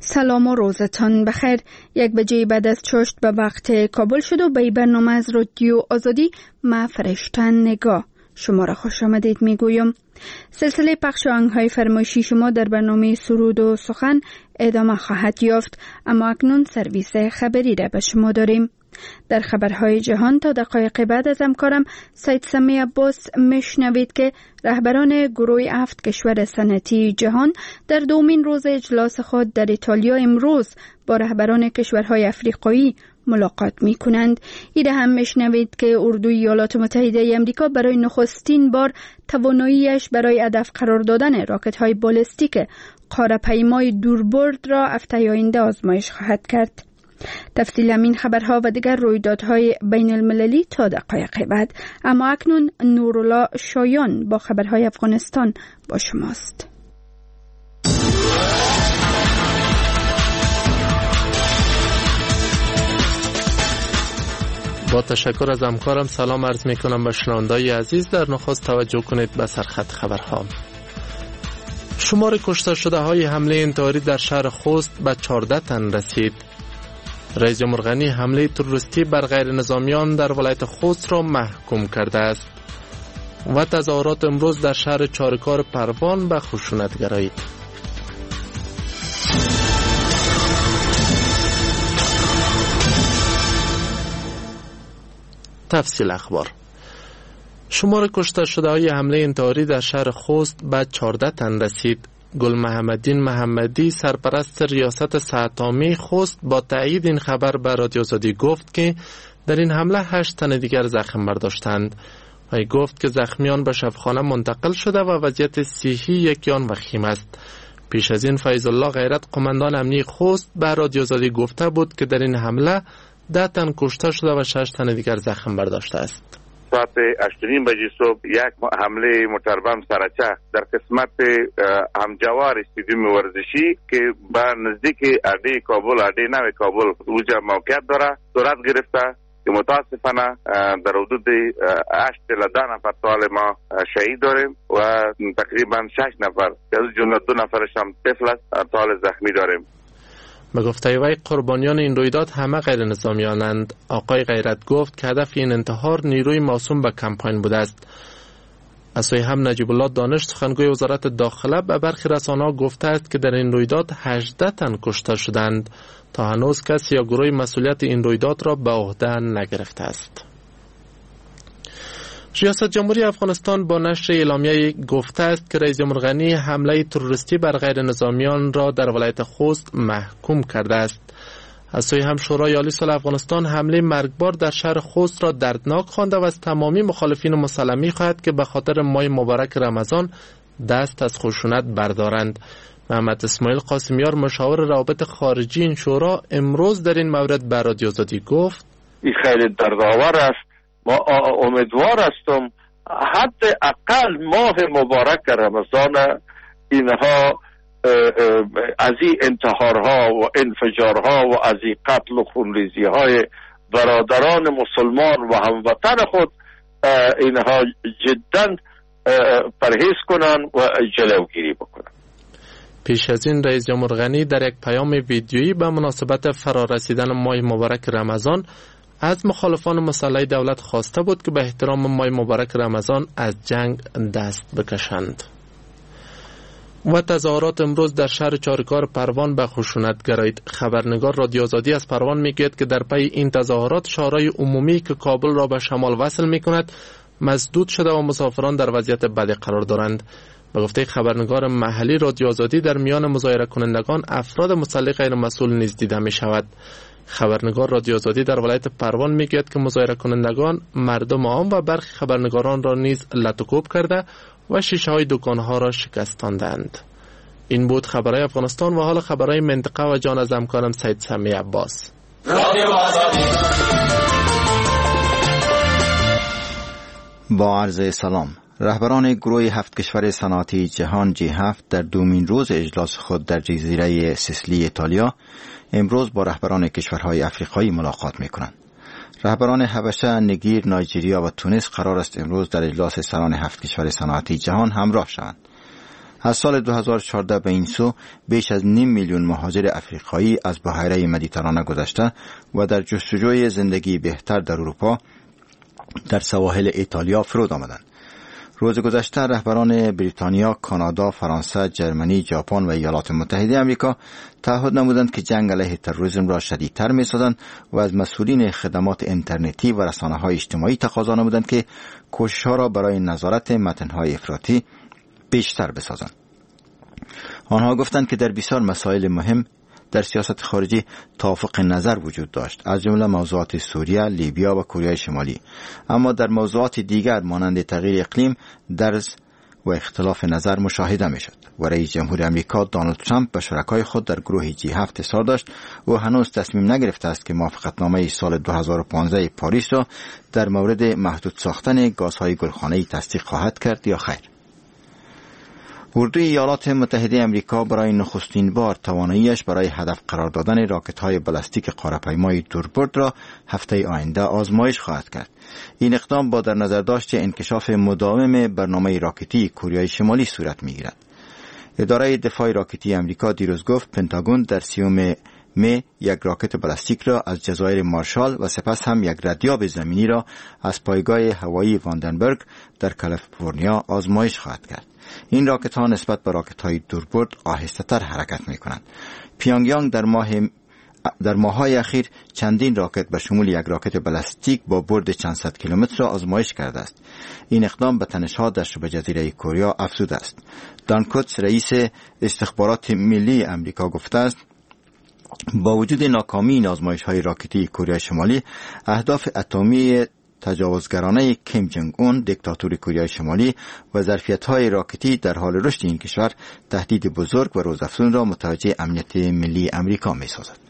سلام و روزتان بخیر. 1 بجه بعد از چاشت به وقت کابل شد و به برنامه از رادیو آزادی ما فرشتن نگاه شما را خوش آمدید میگویم. سلسله پخش آهنگ‌های فرمایشی شما در برنامه سرود و سخن ادامه خواهد یافت، اما اکنون سرویس خبری را به شما داریم. در خبرهای جهان تا دقایق بعد از همکارم سید سمی عباس میشنوید که رهبران گروه 7 کشور صنعتی جهان در دومین روز اجلاس خود در ایتالیا امروز با رهبران کشورهای افریقایی ملاقات می کنند. ایده هم میشنوید که اردوی ایالات متحده امریکا برای نخستین بار تواناییش برای هدف قرار دادن راکت های بالستیک قاره‌پیمای دوربرد را هفته آینده آزمایش خواهد کرد. تفصیل همین خبرها و دیگر رویدادهای بین المللی تا دقایق بعد، اما اکنون نورالله شایان با خبرهای افغانستان با شماست. با تشکر از همکارم سلام عرض می کنم به شنوندگان عزیز. در نخست توجه کنید به سرخط خبرها. شمار کشته شده های حمله انتحاری در شهر خوست به 14 تن رسید. رئیس جمهور غنی حمله تروریستی بر غیر نظامیان در ولایت خوست را محکوم کرده است و تظاهرات امروز در شهر چارکار پروان به خشونت گرایید. تفصیل اخبار. شمار کشته شده های حمله انتحاری در شهر خوست به 14 تن رسید. گل محمدین محمدی سرپرست ریاست صحت عامه خوست با تایید این خبر به رادیو آزادی گفت که در این حمله 8 تن دیگر زخم برداشتند. وی گفت که زخمیان به شفاخانه منتقل شده و وضعیت صحی یکی آن وخیم است. پیش از این فیض الله غیرت قماندان امنیه خوست به رادیو آزادی گفته بود که در این حمله 10 تن کشته شده و 6 تن دیگر زخم برداشته است. ساعت 8:30 بجې صبح یک حمله موتربم سرچه در قسمت همجوار استادیوم ورزشی که به نزدیک اډې کابل اډې نوی کابل اوجا موقعیت داره صورت گرفته که متاسفانه در حدود 8 تا 10 نفر طالب ما شهید داریم و تقریبا 6 نفر از جمله 2 نفرش هم طفل است طالب زخمی داریم. به گفته وی قربانیان این رویداد همه غیر نظامیانند. آقای غیرت گفت که هدف این انتحار نیروی موسوم به کمپاین بوده است. از سوی هم نجیب الله دانش سخنگوی وزارت داخله به برخی رسانه‌ها گفته است که در این رویداد 18 تن کشته شدند. تا هنوز کسی یا گروهی مسئولیت این رویداد را به عهده نگرفته است. ریاست جمهوری افغانستان با نشر اعلامیه گفته است که رئیس جمهور غنی حمله تروریستی بر غیر نظامیان را در ولایت خوست محکوم کرده است. از سوی هم شورای عالی صلح افغانستان حمله مرگبار در شهر خوست را دردناک خوانده و از تمامی مخالفین مسلح خواهد که به خاطر ماه مبارک رمضان دست از خشونت بردارند. محمد اسماعیل قاسمیار مشاور روابط خارجی این شورا امروز در این مورد به رادیو آزادی گفت: این خیلی دردآور است. ما امیدوار هستم حداقل ماه مبارک رمضان اینها از این انتحارها و انفجارها و از این قتل و خونریزی های برادران مسلمان و هموطن خود اینها جدا پرهیز کنند و جلوگیری بکنند. پیش از این رئیس جمهور غنی در یک پیام ویدیویی به مناسبت فرارسیدن ماه مبارک رمضان از مخالفان مسلح دولت خواسته بود که به احترام ماه مبارک رمضان از جنگ دست بکشند. و تظاهرات امروز در شهر چارکار پروان به خشونت گرایید. خبرنگار رادیو آزادی از پروان میگوید که در پی این تظاهرات شهرهای عمومی که کابل را به شمال وصل میکند مسدود شده و مسافران در وضعیت بدی قرار دارند. به گفته خبرنگار محلی رادیو آزادی در میان مظاهره کنندگان افراد مسلح غیر مسئول نیز دیده می شود. خبرنگار رادیو آزادی در ولایت پروان میگوید که مظاهره کنندگان مردم عام و برخی خبرنگاران را نیز لط و کوب کرده و شیشه های دکانها را شکستاندند. این بود خبرهای افغانستان و حال خبرهای منطقه و جان از همکارم سید سمی عباس. با عرض سلام. رهبران گروه 7 کشور صنعتی جهان G7 در دومین روز اجلاس خود در جزیره سیسیلی ایتالیا امروز با رهبران کشورهای افریقایی ملاقات می‌کنند. رهبران حبشه، نیگر، نایجریا و تونس قرار است امروز در اجلاس سران 7 کشور صنعتی جهان همراه شوند. از سال 2014 به این سو بیش از 5 میلیون مهاجر افریقایی از بحیره مدیترانه گذشته و در جستجوی زندگی بهتر در اروپا در سواحل ایتالیا فرود آمدند. روز گذشته رهبران بریتانیا، کانادا، فرانسه، جرمنی، ژاپن و ایالات متحده آمریکا تعهد نمودند که جنگ علیه تروریسم را شدیدتر می‌سازند و از مسئولین خدمات اینترنتی و رسانه‌های اجتماعی تقاضا نمودند که کوشش‌ها را برای نظارت متن‌های افراطی بیشتر بسازند. آنها گفتند که در بسیار مسائل مهم در سیاست خارجی توافق نظر وجود داشت، از جمله موضوعات سوریه، لیبیا و کره شمالی، اما در موضوعات دیگر مانند تغییر اقلیم درز و اختلاف نظر مشاهده می شد و رئیس جمهور امریکا دونالد ترامپ به شرکای خود در گروه G7 اصرار داشت و هنوز تصمیم نگرفته است که موافقتنامه سال 2015 پاریس را در مورد محدود ساختن گازهای گلخانه‌ای تصدیق خواهد کرد یا خیر. اردوی ایالات متحده امریکا برای نخستین بار تواناییش برای هدف قرار دادن راکت‌های بالستیک قاره‌پیمای دوربرد را هفته آینده آزمایش خواهد کرد. این اقدام با در نظر داشت انکشاف مداوم برنامه راکتی کره شمالی صورت می‌گیرد. اداره دفاع راکتی امریکا دیروز گفت پنتاگون در 30 می یک راکت بالستیک را از جزایر مارشال و سپس هم یک ردیاب زمینی را از پایگاه هوایی واندنبرگ در کالیفرنیا آزمایش خواهد کرد. این راکت ها نسبت به راکت های دوربرد آهسته تر حرکت می کنند. پیانگیانگ در ماه‌های اخیر چندین راکت به شمول یک راکت بالستیک با برد چند صد کیلومتر را آزمایش کرده است. این اقدام به تنش‌ها در شبه جزیره کره افزوده است. دان کوتس رئیس استخبارات ملی امریکا گفته است با وجود ناکامی این آزمایش‌های راکتی کره شمالی، اهداف اتمی تجاوزگرانه کیم جنگ اون دیکتاتور کره شمالی و ظرفیت‌های راکتی در حال رشد این کشور تهدید بزرگ و روزافزون را متوجه امنیت ملی امریکا می‌سازد.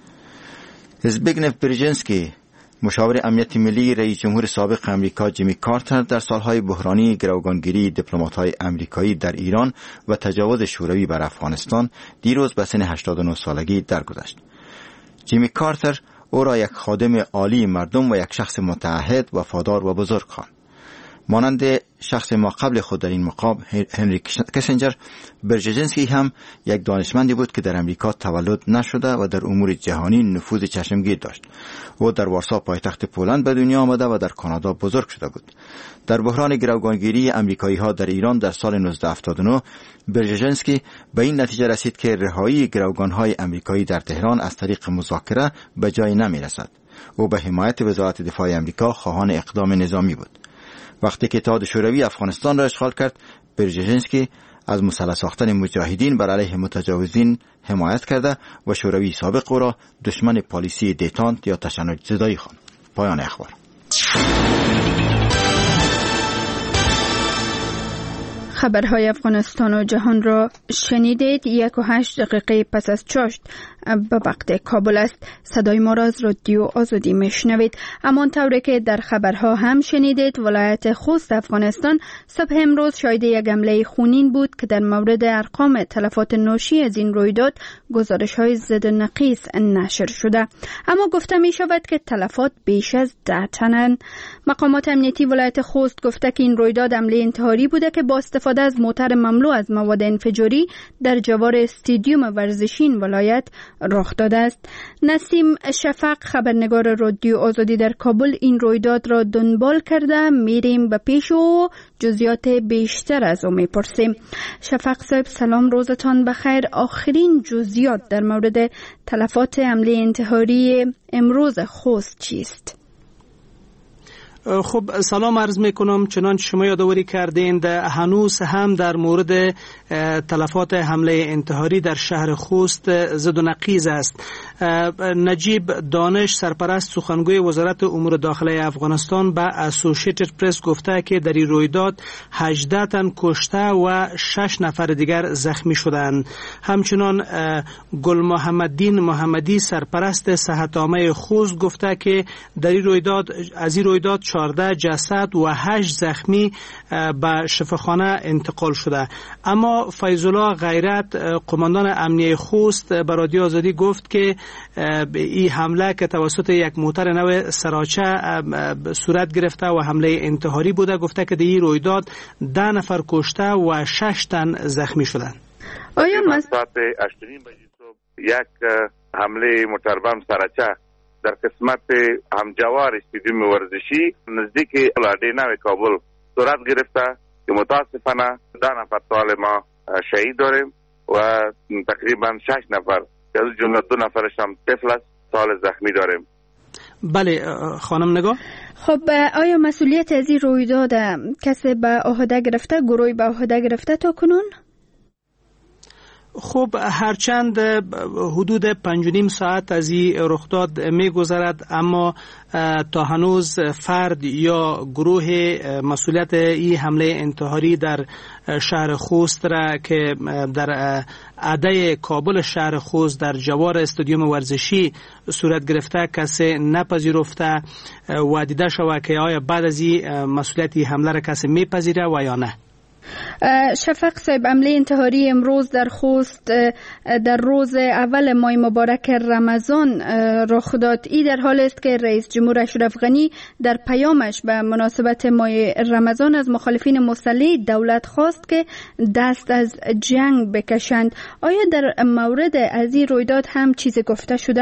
زبیگنف برژنسکی، مشاور امنیت ملی رئیس جمهور سابق امریکا جیمی کارتر، در سالهای بحرانی گروگانگیری دیپلمات‌های امریکایی در ایران و تجاوز شوروی بر افغانستان دیروز به سن 89 سالگی درگذشت. جیمی کارتر او را یک خادم عالی مردم و یک شخص متعهد، وفادار و بزرگ خواند. مانند شخص ما قبل خود در این مقام هنری کیسینجر، برژنسکی هم یک دانشمندی بود که در امریکا تولد نشده و در امور جهانی نفوذ چشمگیر داشت. او در وارسا پایتخت پولند به دنیا آمده و در کانادا بزرگ شده بود. در بحران گروگانگیری امریکایی ها در ایران در سال 1979 برژنسکی به این نتیجه رسید که رهایی گروگان های امریکایی در تهران از طریق مذاکره به جای نمی رسد. او به حمایت وزارت دفاع امریکا خواهان اقدام نظامی بود. وقتی که اتحاد شوروی افغانستان را اشغال کرد، برژنسکی از مسلح ساختن مجاهدین بر علیه متجاوزین حمایت کرده و شوروی سابق او را دشمن پالیسی دیتانت یا تشنج زدایی خواند. پایان اخبار. خبرهای افغانستان و جهان را شنیدید. 1:08 دقیقه پس از چاشت به وقت کابل است. صدای ما را از رادیو آزادی میشنوید. همانطور که در خبرها هم شنیدید، ولایت خوست افغانستان صبح امروز شاهد یک حمله خونین بود که در مورد ارقام تلفات ناشی از این رویداد گزارش‌های ضد و نقیص نشر شده، اما گفته می شود که تلفات بیش از 10 تنند. مقامات امنیتی ولایت خوست گفته که این رویداد حمله انتحاری بوده که با استفاده از موتر مملو از مواد انفجاری در جوار استادیوم ورزشی این ولایت رخ داده است. نسیم شفق، خبرنگار رادیو آزادی در کابل، این رویداد را دنبال کرده. میریم به پیش و جزئیات بیشتر از او میپرسیم. شفق صاحب سلام، روزتان بخیر. آخرین جزئیات در مورد تلفات حمله انتحاری امروز خوست چیست؟ خب سلام عرض میکنم. چنانچه شما یادآوری کردین، هنوز هم در مورد تلفات حمله انتحاری در شهر خوست زد و نقیض است. نجیب دانش، سرپرست سخنگوی وزارت امور داخلی افغانستان، به اسوسییتد پرس گفته که در این رویداد 18 تن کشته و 6 نفر دیگر زخمی شدند. همچنان گل محمدین محمدی، سرپرست صحت عامه خوست، گفته که در این رویداد 14 جسد و 8 زخمی به شفاخانه انتقال شده. اما فیض‌الله غیرت قماندان امنیه خوست به رادیو آزادی گفت که این حمله که توسط یک موتر نو سراچه صورت گرفته و حمله انتحاری بوده. گفته که در این رویداد 10 نفر کشته و 6 تن زخمی شدند. آیا ساعت 8:30 بجې صبح یک حمله موتر بم سراچه در قسمت همجوار استادیوم ورزشی نزدیک الاده نو کابل صورت گرفته که متاسفانه 10 نفر طالب ما شهید داریم و تقریبا 6 نفر که از جمله 2 نفرش هم طفل است سال زخمی داریم. بله خانم نگاه. خب آیا مسئولیت از این رویداد کسی به عهده گرفته، گروهی به عهده گرفته تا کنون؟ خب هرچند حدود 5.5 ساعت از این رخداد می گذرد، اما تا هنوز فرد یا گروه مسئولیت این حمله انتحاری در شهر خوست را که در عده کابل شهر خوست در جوار استادیوم ورزشی صورت گرفته کسی نپذیرفته و دیده شود که آیا بعد از این مسئولیت حمله را کسی میپذیره و یا نه. شفق صاحب، حمله انتحاری امروز در خوست در روز اول ماه مبارک رمضان رخ داد. این در حال است که رئیس جمهور اشرف غنی در پیامش به مناسبت ماه رمضان از مخالفین مسلح دولت خواست که دست از جنگ بکشند. آیا در مورد از این رویداد هم چیزی گفته شده؟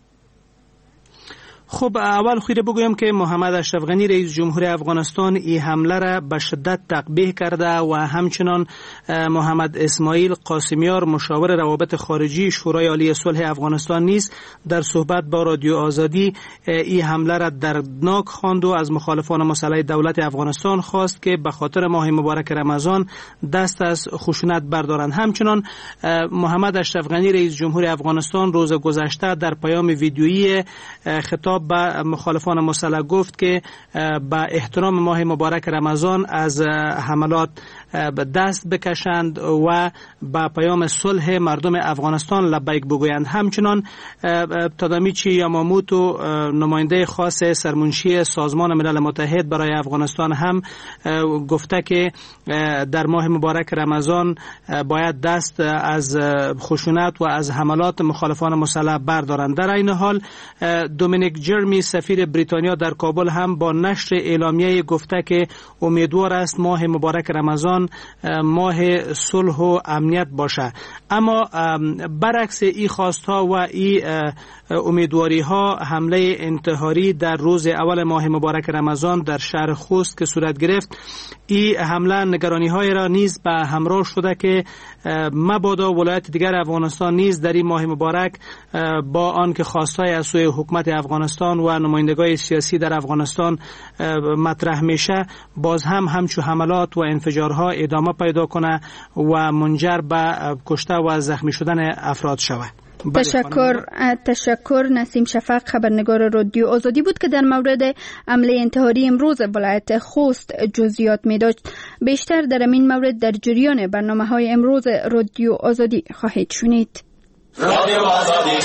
خب اول خیره بگویم که محمد اشرف غنی رئیس جمهور افغانستان این حمله را به شدت تقبیح کرده و همچنان محمد اسماعیل قاسمیار مشاور روابط خارجی شورای عالی صلح افغانستان نیز در صحبت با رادیو آزادی این حمله را دردناک خواند و از مخالفان مسلح دولت افغانستان خواست که به خاطر ماه مبارک رمضان دست از خشونت بردارند. همچنان محمد اشرف غنی رئیس جمهور افغانستان روز گذشته در پیام ویدیویی خطاب به مخالفان مسلح گفت که با احترام ماه مبارک رمضان از حملات دست بکشند و با پیام صلح مردم افغانستان لبیک بگویند. همچنان تادامیچی یاماموتو نماینده خاص سرمنشی سازمان ملل متحد برای افغانستان هم گفته که در ماه مبارک رمضان باید دست از خشونت و از حملات مخالفان مسلح بردارند. در این حال دومینیک جرمی سفیر بریتانیا در کابل هم با نشر اعلامیه گفته که امیدوار است ماه مبارک رمضان ماه صلح و امنیت باشه. اما برعکس این خواستها و این امیدواری ها، حمله انتحاری در روز اول ماه مبارک رمضان در شهر خوست که صورت گرفت، این حمله نگرانی های را نیز به همراه شده که مبادا ولایت دیگر افغانستان نیز در این ماه مبارک با آنکه خواستهای از سوی حکومت افغانستان و نمایندگان سیاسی در افغانستان مطرح میشه، باز هم همچو حملات و انفجارها ادامه پیدا کنه و منجر به کشته و زخمی شدن افراد شود. تشکر. نسیم شفق، خبرنگار رادیو آزادی بود که در مورد حمله انتحاری امروز ولایت خوست جزئیات می داشت. بیشتر در این مورد در جریان برنامه‌های امروز رادیو آزادی خواهید شنید. رادیو آزادی.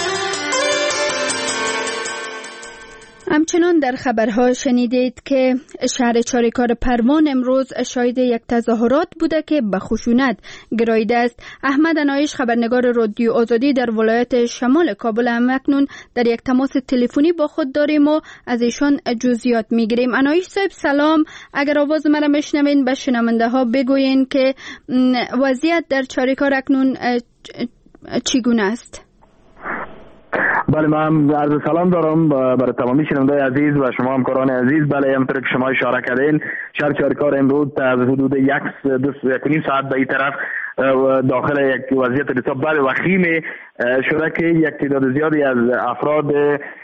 همچنان در خبرها شنیدید که شهر چاریکار پروان امروز شاهد یک تظاهرات بوده که به خشونت گراییده است. احمد انایش، خبرنگار رادیو آزادی در ولایت شمال کابل، هم اکنون در یک تماس تلفنی با خود داریم و از ایشان جزئیات میگیریم. انایش صاحب سلام، اگر آواز مرا بشنوین به شنونده ها بگوین که وضعیت در چاریکار اکنون چگونه است؟ بله، من عرض سلام دارم برای تمامی شنوندگان عزیز و شما همکاران عزیز. بله، همونطور که شما اشاره کردین، شهر چاریکار امروز از حدود 1.5 ساعت به این طرف داخل یک وضعیت بسیار بد و وخیم شده که یک تعداد زیادی از افراد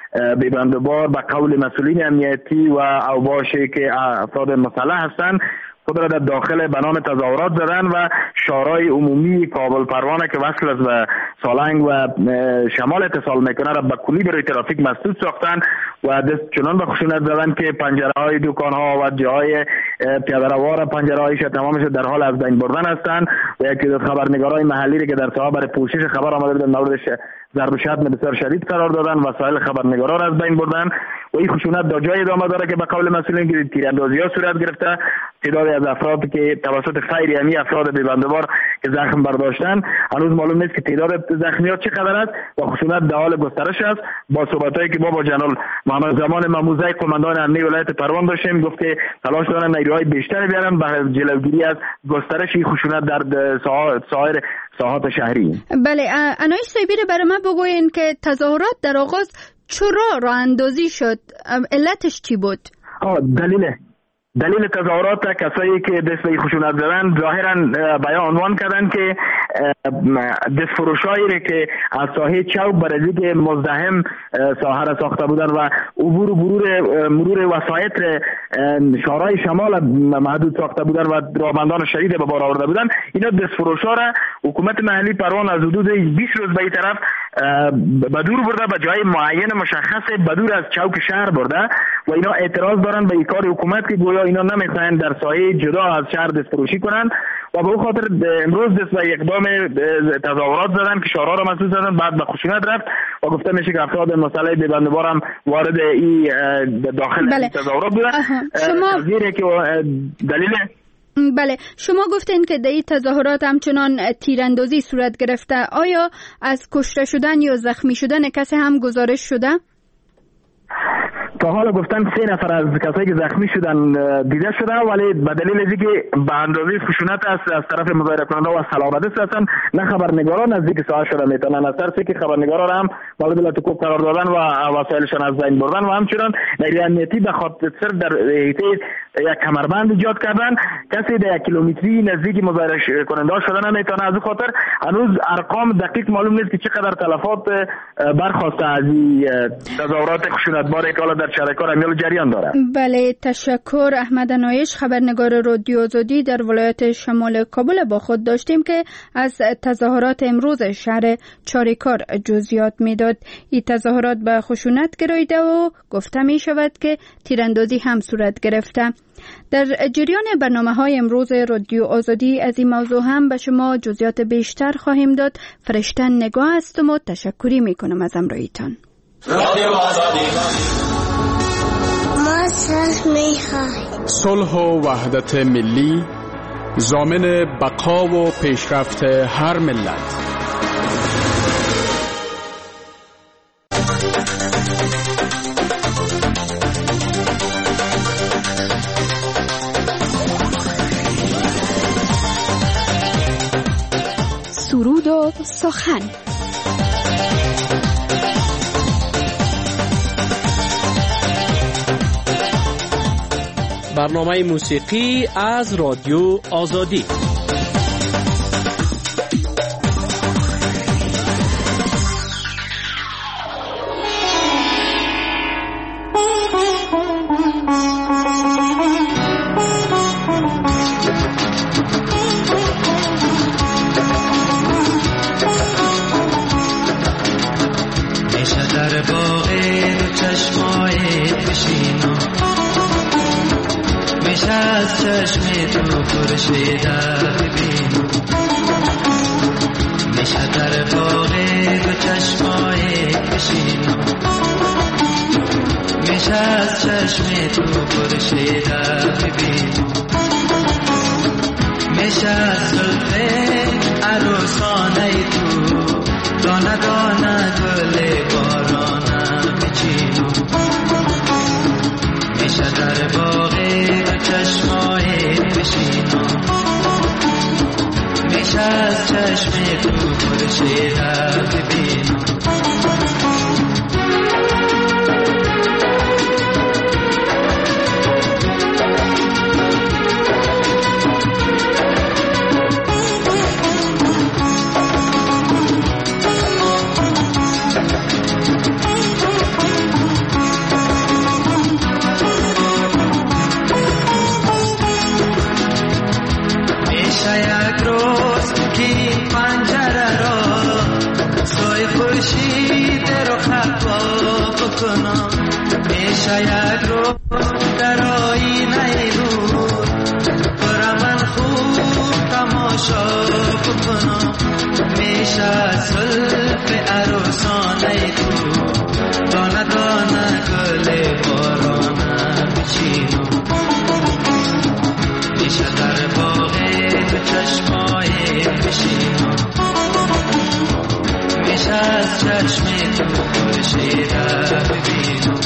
بی‌بندوبار به قول مسئولین امنیتی و اوباشی که افراد مسلح هستند خود را در داخل به نام تظاهرات زدن و شورای عمومی کابل پروانه که وصل است به سالنگ و شمال اتصال میکنه را به کلی برای ترافیک مسدود ساختن و دست چنان به خشونت زدن که پنجره های دکان ها و جاهای پیاده روها را پنجره هایش تمامش در حال از بین بردن هستند و یکی دو خبرنگارای محلی را که در ساحه برای پوشش خبر آمده بودند موردش ضرب و شتم بسیار شدید قرار دادن، وسایل خبرنگارا را از بین بردن و این خشونت در جای ادامه داره که به قول مسئولین تیراندازی‌ها صورت گرفته. تعدادی از افرادی که توسط فیر یعنی افراد بی‌بندوبار که زخم برداشتن هنوز معلوم نیست که تعداد زخمیات چقدر است و خشونت در حال گسترش است. با صحبتایی که با جنرال محمد زمان مموزه قماندان امنیه ولایت پروان داشتیم گفت که تلاش دارن نیروهای بیشتری بیارن برای جلوگیری از گسترش این خشونت در سایر ساحات شهری. بله، انایش صاحبی رو برای ما بگوین که تظاهرات در آغاز چرا راه اندازی شد؟ علتش چی بود؟ دلیل تظاهرات کسایی که دست به خشونت زدن ظاهرا بیان عنوان کردن که دست فروشایی که از ساحه چوک برای که مزدحم ساحه را ساخته بودن و عبور و مرور وسایط شورای شمال محدود ساخته بودن و راهبندان شدید به بار آورده بودن، اینا دست فروشا را حکومت محلی پروان از حدود 20 روز به این طرف به دور برده، به جای معین مشخص به دور از چوک شهر برده و اینا اعتراض دارن به این کار حکومت که گویا اینا نمیخواین در سایه جدا از شهر دستفروشی کنن و به اون خاطر امروز دست به اقدام تظاهرات زدن که شورا را مسدود زدن، بعد به خشونت رفت و گفته میشه که افراد مسئله بی‌بندوبار هم وارد این داخل تظاهرات بودن. شما دلیل بله، شما گفتین که در این تظاهرات همچنان تیراندازی صورت گرفته. آیا از کشته شدن یا زخمی شدن کسی هم گزارش شده؟ تا حالا گفتن 3 نفر از کسایی که زخمی شدن دیده شده، ولی به دلیل اینکه به اندازه خشونت است از طرف مظاهره کننده و سلامت هستن، نه خبرنگاران نزدیک ساحه شده میتونن، از ترسی که خبرنگارا هم مورد لطکوب قرار دادن و وسایلشان از بین بردن و همچنان نیروی امنیتی به خاطر صرف در حیطه یک کمربند ایجاد کردن. کسی در 1 کیلومتری نزدیک مظاهره کننده شده نمیتونه. از این خاطر هنوز ارقام دقیق معلوم نیست که چقدر تلفات برخواسته از این تظاهرات خشونتبار که حالا در شهرکار امیال جریان داره. بله، تشکر. احمد انایش، خبرنگار رادیو آزادی در ولایت شمال کابل با خود داشتیم که از تظاهرات امروز شهر چاریکار جزئیات میداد. این تظاهرات به خشونت گراییده و گفته می شود که تیراندازی هم صورت گرفته. در جریان برنامه‌های امروز رادیو آزادی از این موضوع هم به شما جزئیات بیشتر خواهیم داد. فرشتن نگاه هستم و تشکری میکنم از همراهیتان. رادیو آزادی ما صلح و وحدت ملی، ضامن بقا و پیشرفت هر ملت. سرود و سخن. برنامه موسیقی از رادیو آزادی. خورشید رو خطا بکنم میشه یک رو در آینه دور برا من خوب تماشا بکنم میشه زلف عروسانه دور دانه دانه گل بارانه بچینم میشه در باغ تو چشمای بشینم میشه از چشم تو خورشید ببینم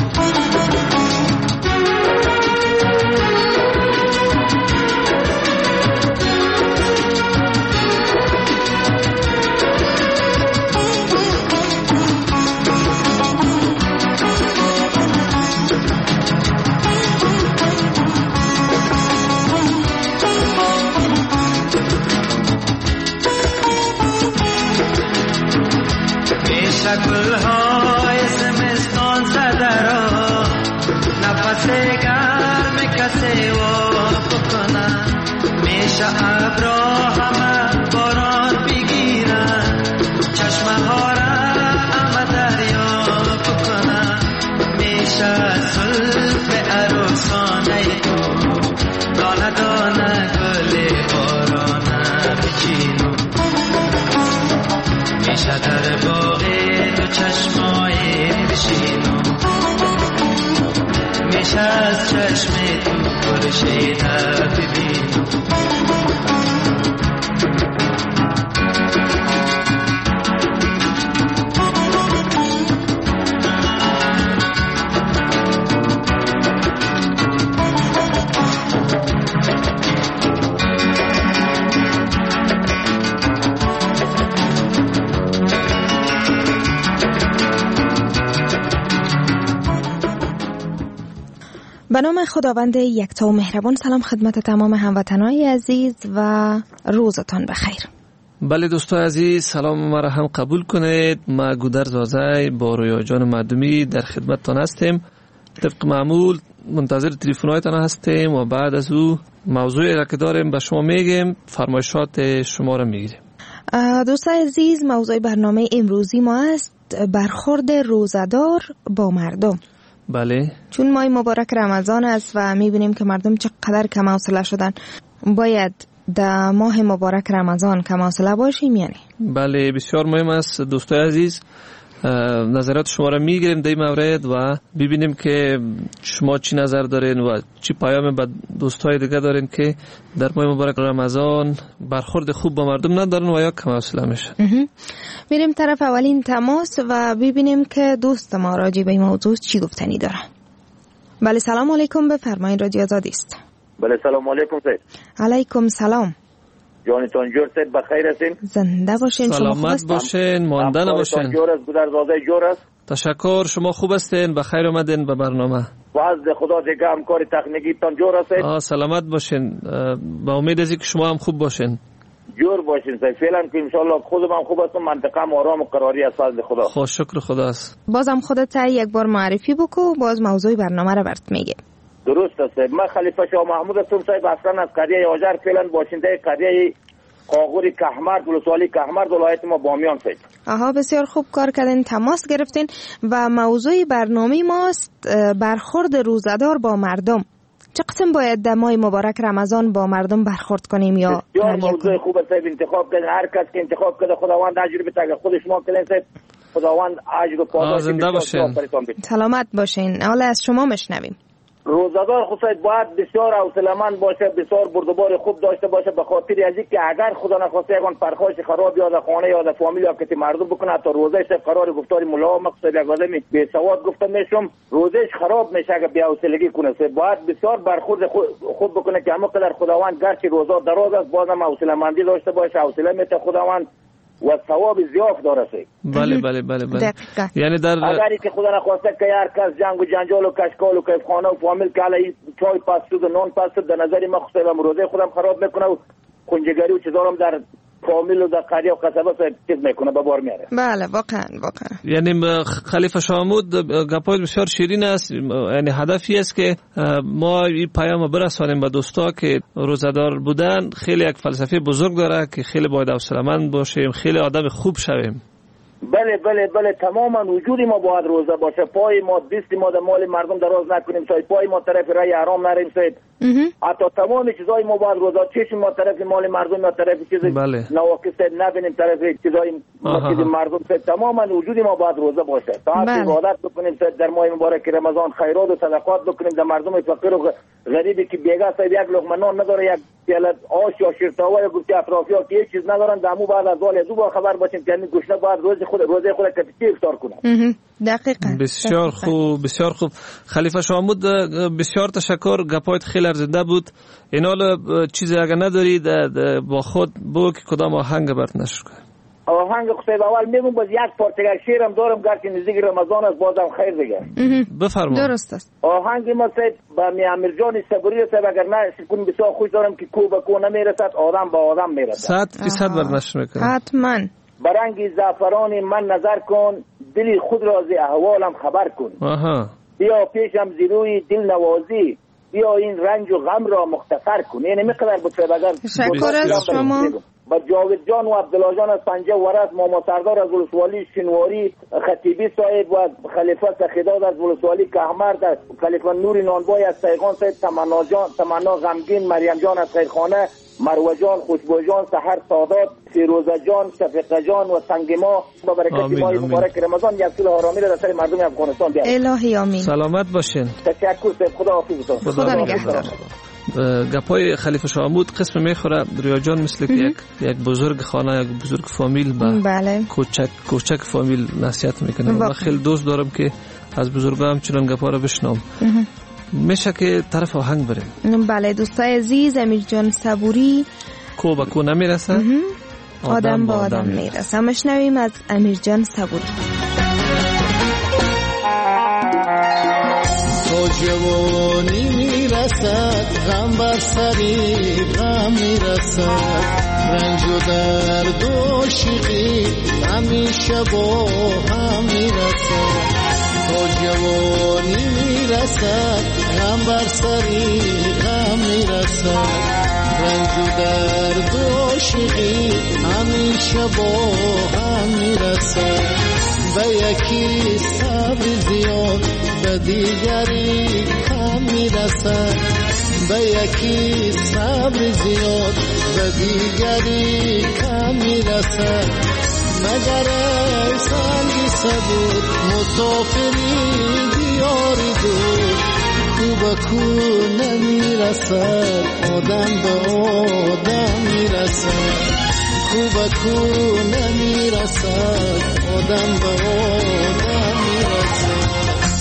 گل‌های زمستان زده را نفس گرم کسی وا بکنن میشه ابرا همه باران بگیرن چشمه ها را همه دریا بکنن میشه زلف عروسانه تو دانه دانه گل بارانه بچینم میشه در باغ چشمای بشینم میشه از چشم تو خورشید ببینم به نام خداوند یکتا و مهربان. سلام خدمت تمام هموطنان عزیز و روزتان بخیر. بله دوستان عزیز، سلام مرا هم قبول کنید. ما گودر زازای با رویا جان مردمی در خدمتتان هستیم. طبق معمول منتظر تلفن‌هایتان هستیم و بعد از او موضوعی را که داریم به شما میگیم، فرمایشات شما را میگیریم. دوستان عزیز، موضوع برنامه امروزی ما است برخورد روزدار با مردم. بله، چون ماه مبارک رمضان است و میبینیم که مردم چقدر کم حوصله شدن، باید در ماه مبارک رمضان کم حوصله باشیم یعنی؟ بله، بسیار مهم است دوستان عزیز. نظرات شما را میگیریم در این مورد و ببینیم که شما چی نظر دارین و چی پیام به دوستای دیگه دارین که در ماه مبارک رمضان برخورد خوب با مردم ندارن و یا کم حوصله میشن. میریم طرف اولین تماس و ببینیم که دوست ما راجع به این موضوع چی گفتنی داره. بله، سلام علیکم، بفرمایید، رادیو آزادی است. بله، سلام علیکم سید. علیکم سلام. جانتان جور سید، بخیر هستین؟ زنده باشین. سلامت باشین، مانده نباشین. جور است، گودر زاده جور است. تشکر، شما خوب هستین؟ بخیر اومدین به برنامه. وعز خدا دیگه همکار تکنیکی تان جور است. سلامت باشین، با امید از اینکه شما هم خوب باشین. جور باشین سید. فعلا که ان شاء الله خودم هم خوب هستم، منطقه هم آرام و قراری است فضل خدا. خوش، شکر خداست. بازم خودت یک بار معرفی بکو، باز موضوع برنامه را برات میگه. درست است. من خلیفه شاه محمود هستم صاحب، اصلا از قریه آجر، فعلا باشنده قریه قاغوری کهمرد، ولسوالی کهمرد، ولایت ما بامیان سید. آها، بسیار خوب کار کردین، تماس گرفتین و موضوع برنامه ماست برخورد روزدار با مردم. چه قسم باید در ماه مبارک رمضان با مردم برخورد کنیم یا بسیار موضوع خوب است. انتخاب کنید، هر کس که انتخاب کنه خداوند اجر بده. خود شما کنید سید، خداوند اجر و پاداش بده. سلامت باشین. حالا از شما مشنویم. روزدار خصوصیت باید بسیار حوصله‌مند باشه، بسیار بردبار خوب داشته باشه، به خاطر از اینکه اگر خدا نخواسته یگان پرخاش خراب یا در خانه یا در فامیل یا کسی مردم بکنه تا روزش قرار گفتار ملا مقصد یک آدمی بی سواد گفته میشم، روزش خراب میشه اگر بی حوصلگی کنه. باید بسیار برخورد خوب بکنه که همه قدر خداوند گرچه روزا دراز است بازم حوصله‌مندی داشته باشه. حوصله میته خداوند و ثواب زیاد داره سید. بله بله بله بله. یعنی در اگری که خدا نخواسته که هر کس جنگ و جنجال و کشکال و کیف خانه و فامیل که علی چای پس شد و نان پس شد، در نظر من خصوصا روزه خودم خراب میکنه و کنجگری و چیزارم در فامیل و در قریه و قصبه چیز میکنه، به بار میاره. بله واقعا. یعنی خلیفه شامود گپای بسیار شیرین است. یعنی هدفی است که ما این پیام برسانیم به دوستا که روزدار بودن خیلی یک فلسفه بزرگ داره که خیلی باید حوصله‌مند باشیم، خیلی آدم خوب شویم. بله تماما وجود ما باید روزه باشه. پای ما دست ما در مال مردم دراز نکنیم سید، پای ما طرف رای حرام نریم سید. حتی تمام چیزای ما باید روزه، چشم ما طرف مال مردم یا طرف چیز نواقص سید نبینیم، طرف چیزای مردم سید. تماما وجود ما باید روزه باشه تا عبادت بکنیم سید در ماه مبارک رمضان، خیرات و صدقات بکنیم در مردم فقیر و غریبی که بیگا سید یک لقمه نان نداره، یک پیاله آش یا شیرتاوا یا گوشت اطرافیان که هیچ چیز ندارن، دمو بعد از وال زو با خبر باشیم که این گوشت باید روزه خود کتیکی افطار کنن. دقیقاً. بسیار خوب خلیفه شامود، بسیار تشکر، گپایت خیلی ارزنده بود. اینال چیزی اگر نداری با خود بگو که کدام آهنگ برات نشر کنه. آهنگ خود اول میگم باز یک پارچه شیرم دارم گرچه نزدیک رمضان است، بازم خیر دیگه. بفرما. درست است. آهنگ ما سید با امیر جان صبوری است، اگر نه سکون بسیار خوش دارم که کو به کو نمیرسد، آدم با آدم میرسد. 100% برات نشر میکنه. حتما. برنگ زعفران من نظر کن، دلی خود را ز احوالم خبر کن. بیا پیشم زیروی دل نوازی، بیا این رنج و غم را مختصر کن. یعنی میقدر بود تشکر از شما. با جاوید جان و عبدالله جان از پنجه ورد، ماما سردار از ولسوالی شنواری، خطیبی صاحب و خلیفه سخیداد از ولسوالی کهمرد، خلیفه نوری نانبای از سیغان صاحب، تمنا غمگین، مریم جان از خیرخانه، مروه جان، خوشبو جان، سحر سادات، فیروزه جان، شفیقه جان و سنگما، با برکت ماه مبارک رمضان یک سال آرامی را در سر مردم افغانستان بیارد. الهی آمین. سلامت باشین. تشکر صاحب، خدا حافظتون. خدا نگهدار. گپای خلیفه شامود قسم میخوره ریا جان، مثل که یک بزرگ خانه، یک بزرگ فامیل به کوچک فامیل نصیحت میکنه. من خیلی دوست دارم که از بزرگا هم چنان گپا رو بشنوم. میشه که طرف آهنگ بریم. بله دوستای عزیز، امیر جان صبوری، کو به کو نمیرسه، آدم با آدم میرسه. مشنویم از امیر جان صبوری. تو جوانی میرسد، غم بر سری غم میرسد، رنج و درد و شیقی همیشه با هم میرسد. تو جوانی میرسد، غم بر سری غم میرسد، رنج و درد و شیقی همیشه با هم میرسد. به یکی صبر زیاد، به دیگری کم میرسد، به یکی صبر زیاد، به دیگری کم میرسد. مگر ای سنگی صبور، مسافری دیاری دور، کو به کو نمیرسد، آدم به آدم میرسد، کو به کو نمیرسد، آدم به آدم میرسد.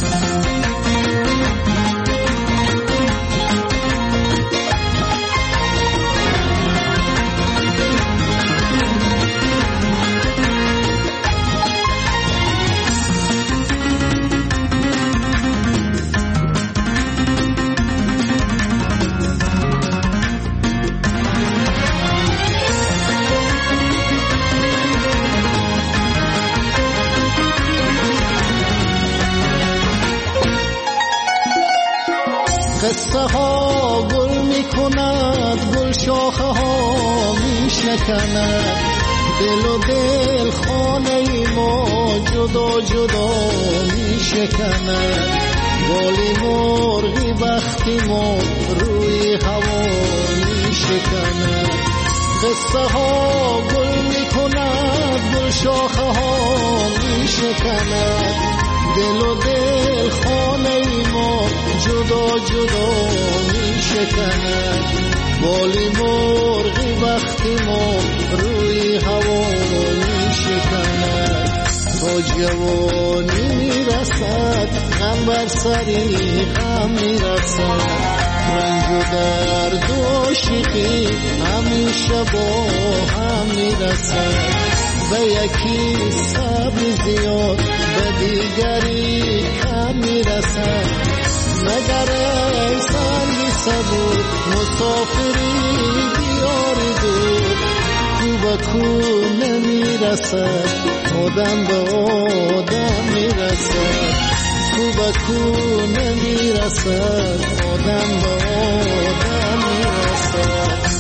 قصه ها گل می کند، گل شاخه ها می شکند، دل و دل خانه ما جدا جدا می شکند. بالی مرغی بختی ما روی هوا می شکند. قصه ها گل می کند، گل شاخه ها می شکند، دل و دل خانه ما جدا جدا می شکند. بالی مرغی وقتی ما روی هوا می شکند. تا جوانی می رسد، غم بر سری غم می رسد، رنج و درد و شیقی همیشه با هم می رسد. به یکی صبر زیاد، به دیگری کم میرسد. مگر ای سنگی صبور، مسافری دیاری دور، کو به کو نمیرسد، آدم به آدم میرسد، کو به کو نمیرسد، آدم به آدم میرسد.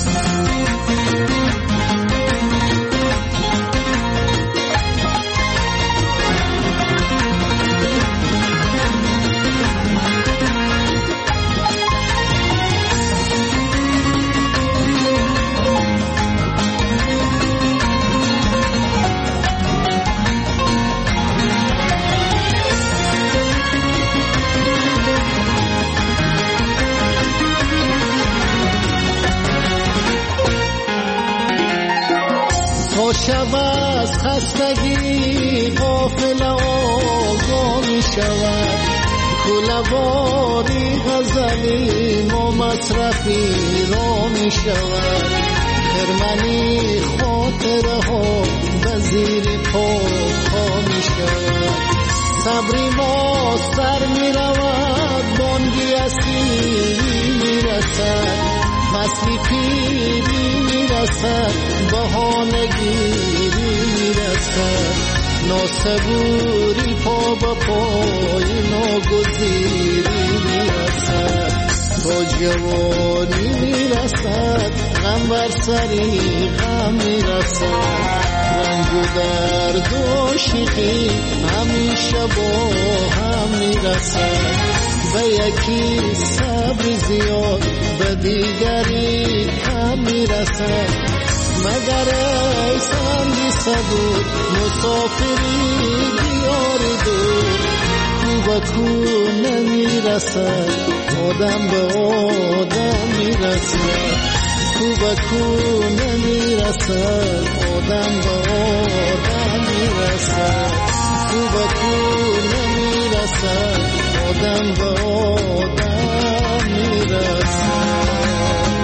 خستگی غافل آگاه می شود، کله‌واری غزلی ما مصرفی را می شود، خرمنی خاطره ها به زیر پا می شود، صبری ما سر می رود، بانگی اسیری می رسد، فصلی پیری می رسد، بهانگیری می رسد، ناصبوری پا با پای ناگزیری می رسد، تا جوانی می رسد، غم بر سری غم می رسد، رنج و درد و شیقی همیشه با هم می رسد، به یکی صبر زیاد به دیگری کم می رسد، مگر ای سنگی صبور مسافری دیار دور، کو به کو نمی رسد، آدم به آدم می رسد، کو به کو نمی رسد، آدم به آدم می رسد، کو به کو نمی رسد، آدم به آدم می رسد.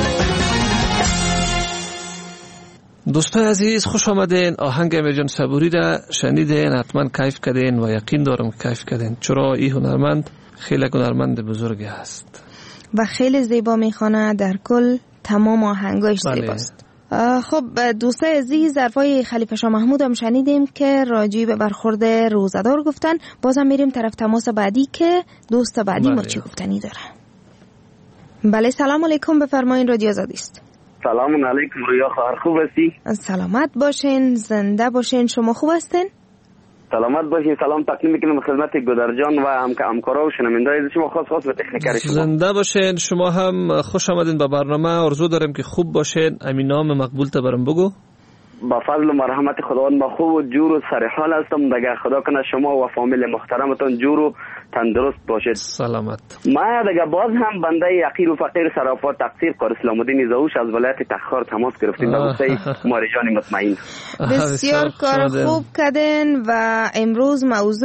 دوستان عزیز خوش آمدین. آهنگ امیرجان صبوری را شنیدین، حتما کیف کردین و یقین دارم کیف کردین، چرا این هنرمند خیلی هنرمند بزرگی است و خیلی زیبا میخوانه، در کل تمام آهنگاش زیباست. خب دوستان عزیز، حرفای خلیفه شاه محمود هم شنیدیم که راجع به برخورد روزدار گفتن. بازم میریم طرف تماس بعدی که دوست بعدی ما چی گفتنی داره. بله سلام علیکم، بفرمایین، رادیو آزادی است. سلام علیکم رویا خواهر، خوب هستی؟ سلامت باشین، زنده باشین، شما خوب هستین؟ سلامت باشین. سلام تقدیم میکنم خدمت گودرجان و همکارا و شنوندگان شما، خاص به تکنیکر شما. زنده باشین. شما هم خوش آمدین به برنامه. آرزو دارم که خوب باشین. امین نام مقبول تا برام بگو. با فضل و مرحمت خداوند با خوب و جور و سرحال هستم. دیگه خدا کنه شما و فامیل محترمتون جور و تندرست باشید. سلامت. ما دیگه باز هم بنده یقیر و فقیر سراپا تقصیر قاری اسلام الدین زاوش از ولایت تخار تماس گرفتیم به گفته ماریجان مطمئن. بسیار کار خوب کردین و امروز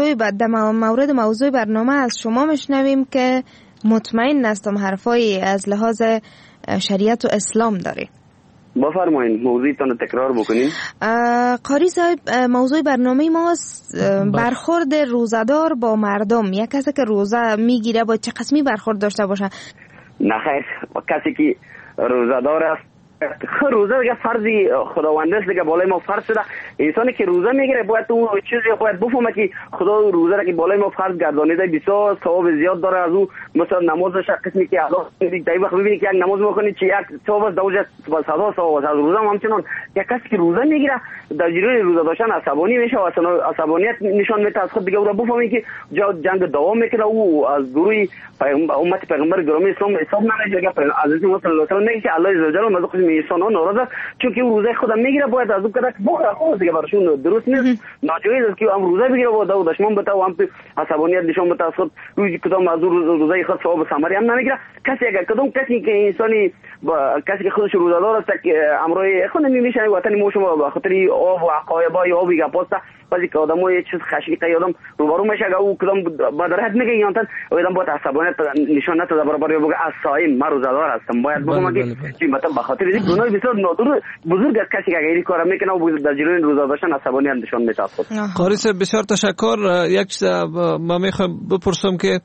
مورد موضوع برنامه از شما مشنویم که مطمئن هستم حرفای از لحاظ شریعت و اسلام داره. بفرمایید موضوعتون رو تکرار بکنین. قاری صاحب، موضوع برنامه ماست برخورد روزدار با مردم. یک کسی که روزه میگیره با چه قسمی برخورد داشته باشه؟ نه خیر، کسی که روزدار است روزه دیگه فرضی خداوند است، دیگه بالای ما فرض شده. انسانی که روزه میگیره باید اون چیزی باید بفهمه که خدا روزه را که بالای ما فرض گردانیده بسیار ثواب زیاد داره. از او مثلا نمازش قسمی که الله در وقت ببینید که یک نماز میکنی چه یک ثواب است، دوجه صدا ثواب است. از روزه همچنان یک کسی که روزه میگیره در جریان روزه داشتن عصبانی میشه و عصبانیت نشان میده از خود، دیگه او را بفهمه که جنگ دوام میکنه. او از گروه امت پیغمبر گرامی اسلام حساب نمیشه. حضرت محمد صلی الله علیه و آله میگه که الله عز و جل از قسم انسانان ناراض، چون که او روزه خودم میگیره باید از اون کدک بخوره. خود دیگه براشون درست نیست، ناجایز است که هم روزه بگیره و دشمن بتا و هم عصبانیت نشان بده. خود روزی کدام از روزه خود ثواب ثمری هم نمیگیره. کسی اگر کدام کسی که انسانی کسی که خودش روزدار است که امروی خود نمیشه وطن ما شما به خاطر آب و عقایبای آبی گپاسته بعضی که آدمای چیز خشکی آدم روبرو میشه که او کدام بدرهت میگه یانتن آدم باید عصبانیت نشان نده برابر بگه از صائم من روزدار هستم. باید بگم که چی مثلا به خاطر این گناه بسیار نادر بزرگ است کسی که این کارا میکنه و در جریان روزه داشتن عصبانیت نشان میده. قاری صاحب بسیار تشکر. یک چیز ما میخوام بپرسم که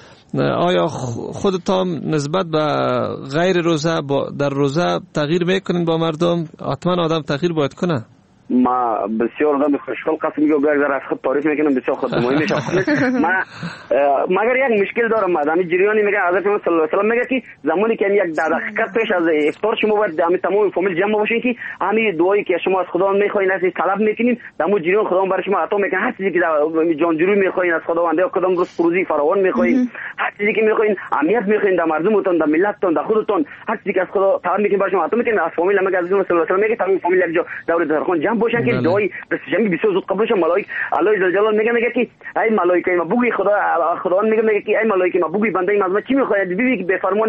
آیا خودتان نسبت به غیر روزه در روزه تغییر میکنین با مردم؟ حتما آدم تغییر باید کنه. ما بسیار آدم خوشحال قسم میگم بیشتر از خود تعریف میکنم بسیار خودمانی میشه. من مگر یک مشکل دارم. آدم جریانی میگه حضرت محمد صلی الله علیه و آله میگه که زمانی که یک دقیقه پیش از افطار شما باید تمام فامیل جمع باشین که همین دعایی که شما از خدا میخواین از طلب میکنین در مو جریان خدا برای شما عطا میکنه. هر چیزی که جانجویی میخواین از خداوند یا کدام روز روزی فراوان میخواین، هر چیزی که میخواین اهمیت میخواین در مردمتون در ملتتون در خودتون، هر چیزی که از خدا طلب میکنین برای شما عطا میکنه. از فامیل میگه حضرت محمد صلی الله علیه و آله میگه تمام فامیل یک جا دور درخان جمع باشن که دعای بسیار بسیار زود قبول شه. ملائکه الله عز و جل میگه که ای ملائکه ما بگوی خداوند میگه که ای ملائکه ما بگوی بنده ما از ما چی میخواید ببینید که به فرمانی ما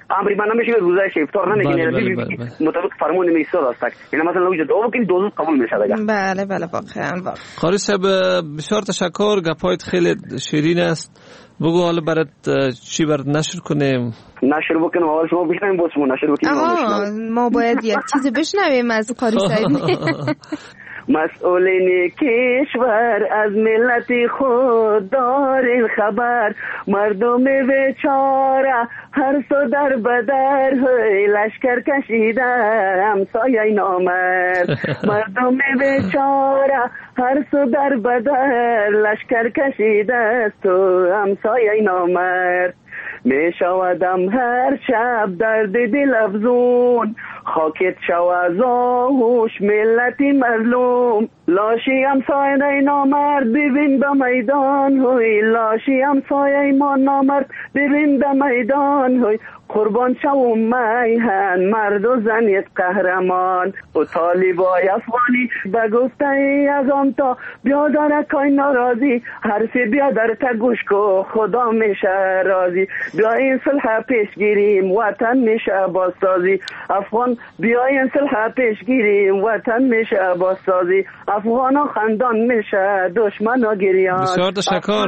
امری من نمیشه روزه افطار نمیگیره مطابق فرمان میساد است. یعنی مثلا وجود او که دوز قبول میشه دیگه. بله واقعا. قاری صاحب بسیار تشکر، گپایت خیلی شیرین است. بگو حالا برات چی برات نشر کنیم؟ نشر بکنم اول شما بشنویم باز شما نشر بکنیم. ما باید یک چیزی بشنویم از قاری صاحب. مسئولین کشور از ملت خود دارین خبر، مردم بیچاره هر سو در بدر لشکر کشیده همسایه نامرد. مردم بیچاره هر سو در بدر لشکر کشیده است و همسایه نامرد. می شودم هر شب درد دل افزون، خاکت شود آهوش ملتی مظلوم. لاشی همسایه نامرد ببین به میدان هوی، لاشی همسایه ما نامرد ببین به میدان هوی. قربان شوم میهن مرد و زنیت قهرمان، و طالبای افغانی بگفته از آن تا بیادر کای ناراضی، حرفی بیادر تا گوش کو خدا میشه راضی. بیا این صلح پیش گیریم وطن میشه بازسازی، افغان بیا این صلح پیش گیریم وطن میشه بازسازی. افغان ها خندان میشه دشمن ها گریان. بسیار تشکر.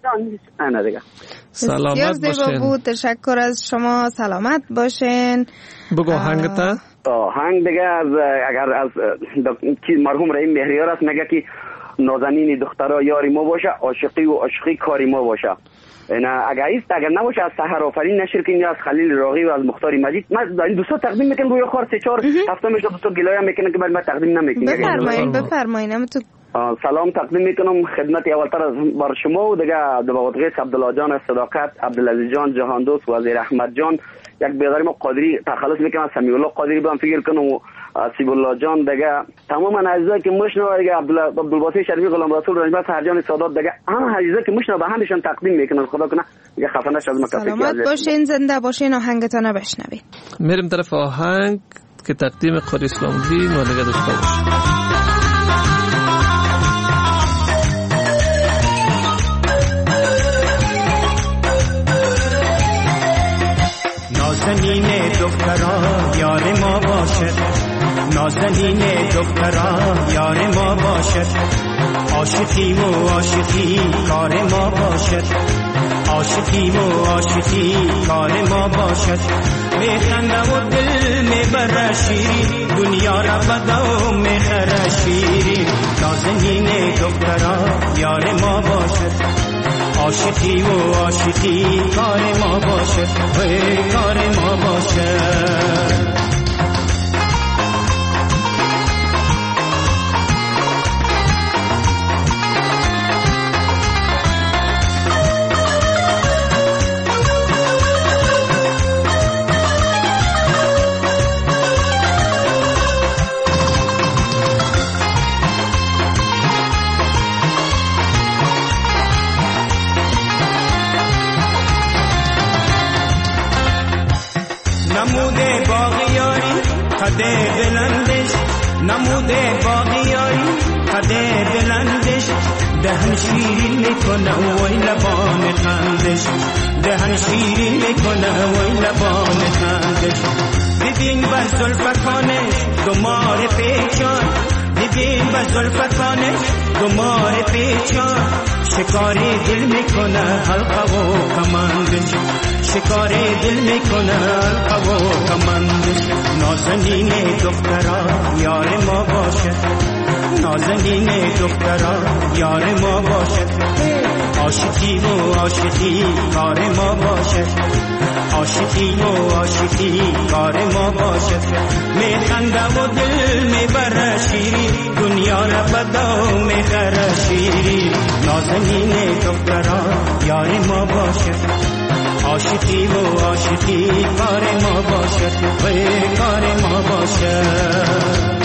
بسیار زیبا بود، تشکر از شما، سلامت باشین. بگو آهنگتا. آهنگ دیگه از اگر از مرحوم رحیم مهریار است، میگه که نازنین دخترها یاری ما باشه، عاشقی و عاشقی کاری ما باشه. نه اگر نباشه از سحر آفرین نشر کنید، از خلیل راغی و از مختار مجید. من این دوستا تقدیم میکنم روی خار 3-4 هفته میشه دوستا گلایه میکنن که من تقدیم نمیکنم. بفرمایید. سلام تقدیم میکنم خدمت اولتر از بر شما و دیگه عبدالقیس عبدالله جان از صداقت، عبدالعزیز جان جهان دوست، وزیر احمد جان، یک بیادر ما قادری تخلص میکنم از سمیع الله قادری بهم فکر کنم و سیب الله جان دیگه تمام عزیزایی که مشنو دیگه عبدالباسط شریفی غلام رسول رنجبر فرجان سادات دیگه همه عزیزایی که مشنو به همشون تقدیم میکنم. خدا کنه دیگه خفه نشه از مکافی. سلامت باشین، زنده باشین. آهنگتون بشنوید. میریم طرف آهنگ که تقدیم قاری اسلام‌دین و دیگه دوستا باشه. نازنین دخترا یار ما باشد، نازنین دخترا یار ما باشد. عاشقیم و عاشقی کار ما باشد، عاشقیم و عاشقی کار ما باشد. میخنده و دل میبره شیرین، دنیا را بدا میخره شیرین. نازنین دخترا یار ما باشد، عاشقی و عاشقی کار ما باشد، کار ما باشد. نموده باغیاری قده بلندش، نموده باغیاری قده بلندش. دهن شیرین میکنه وی لبان خندش، دهن شیرین میکنه وی لبان خندش. ببین با زلفکانش دمار پیچان، ببین با زلفکانش دمار پیچان. شکاری دل میکنه حلقه و کمندش، شکاری دل میکنه حلقه و کمندش. نازنین دخترا یار ما باشد، نازنین دخترا یار ما باشد. عاشقی و عاشقی کار ما باشد، عاشقی و عاشقی کار ما باشد. میخنده و دل میبره شیرین، دنیا را بدا میخره شیرین. نازنین دخترا یار ما باشد، عاشقی و عاشقی کار ما باشد، کار ما باشد.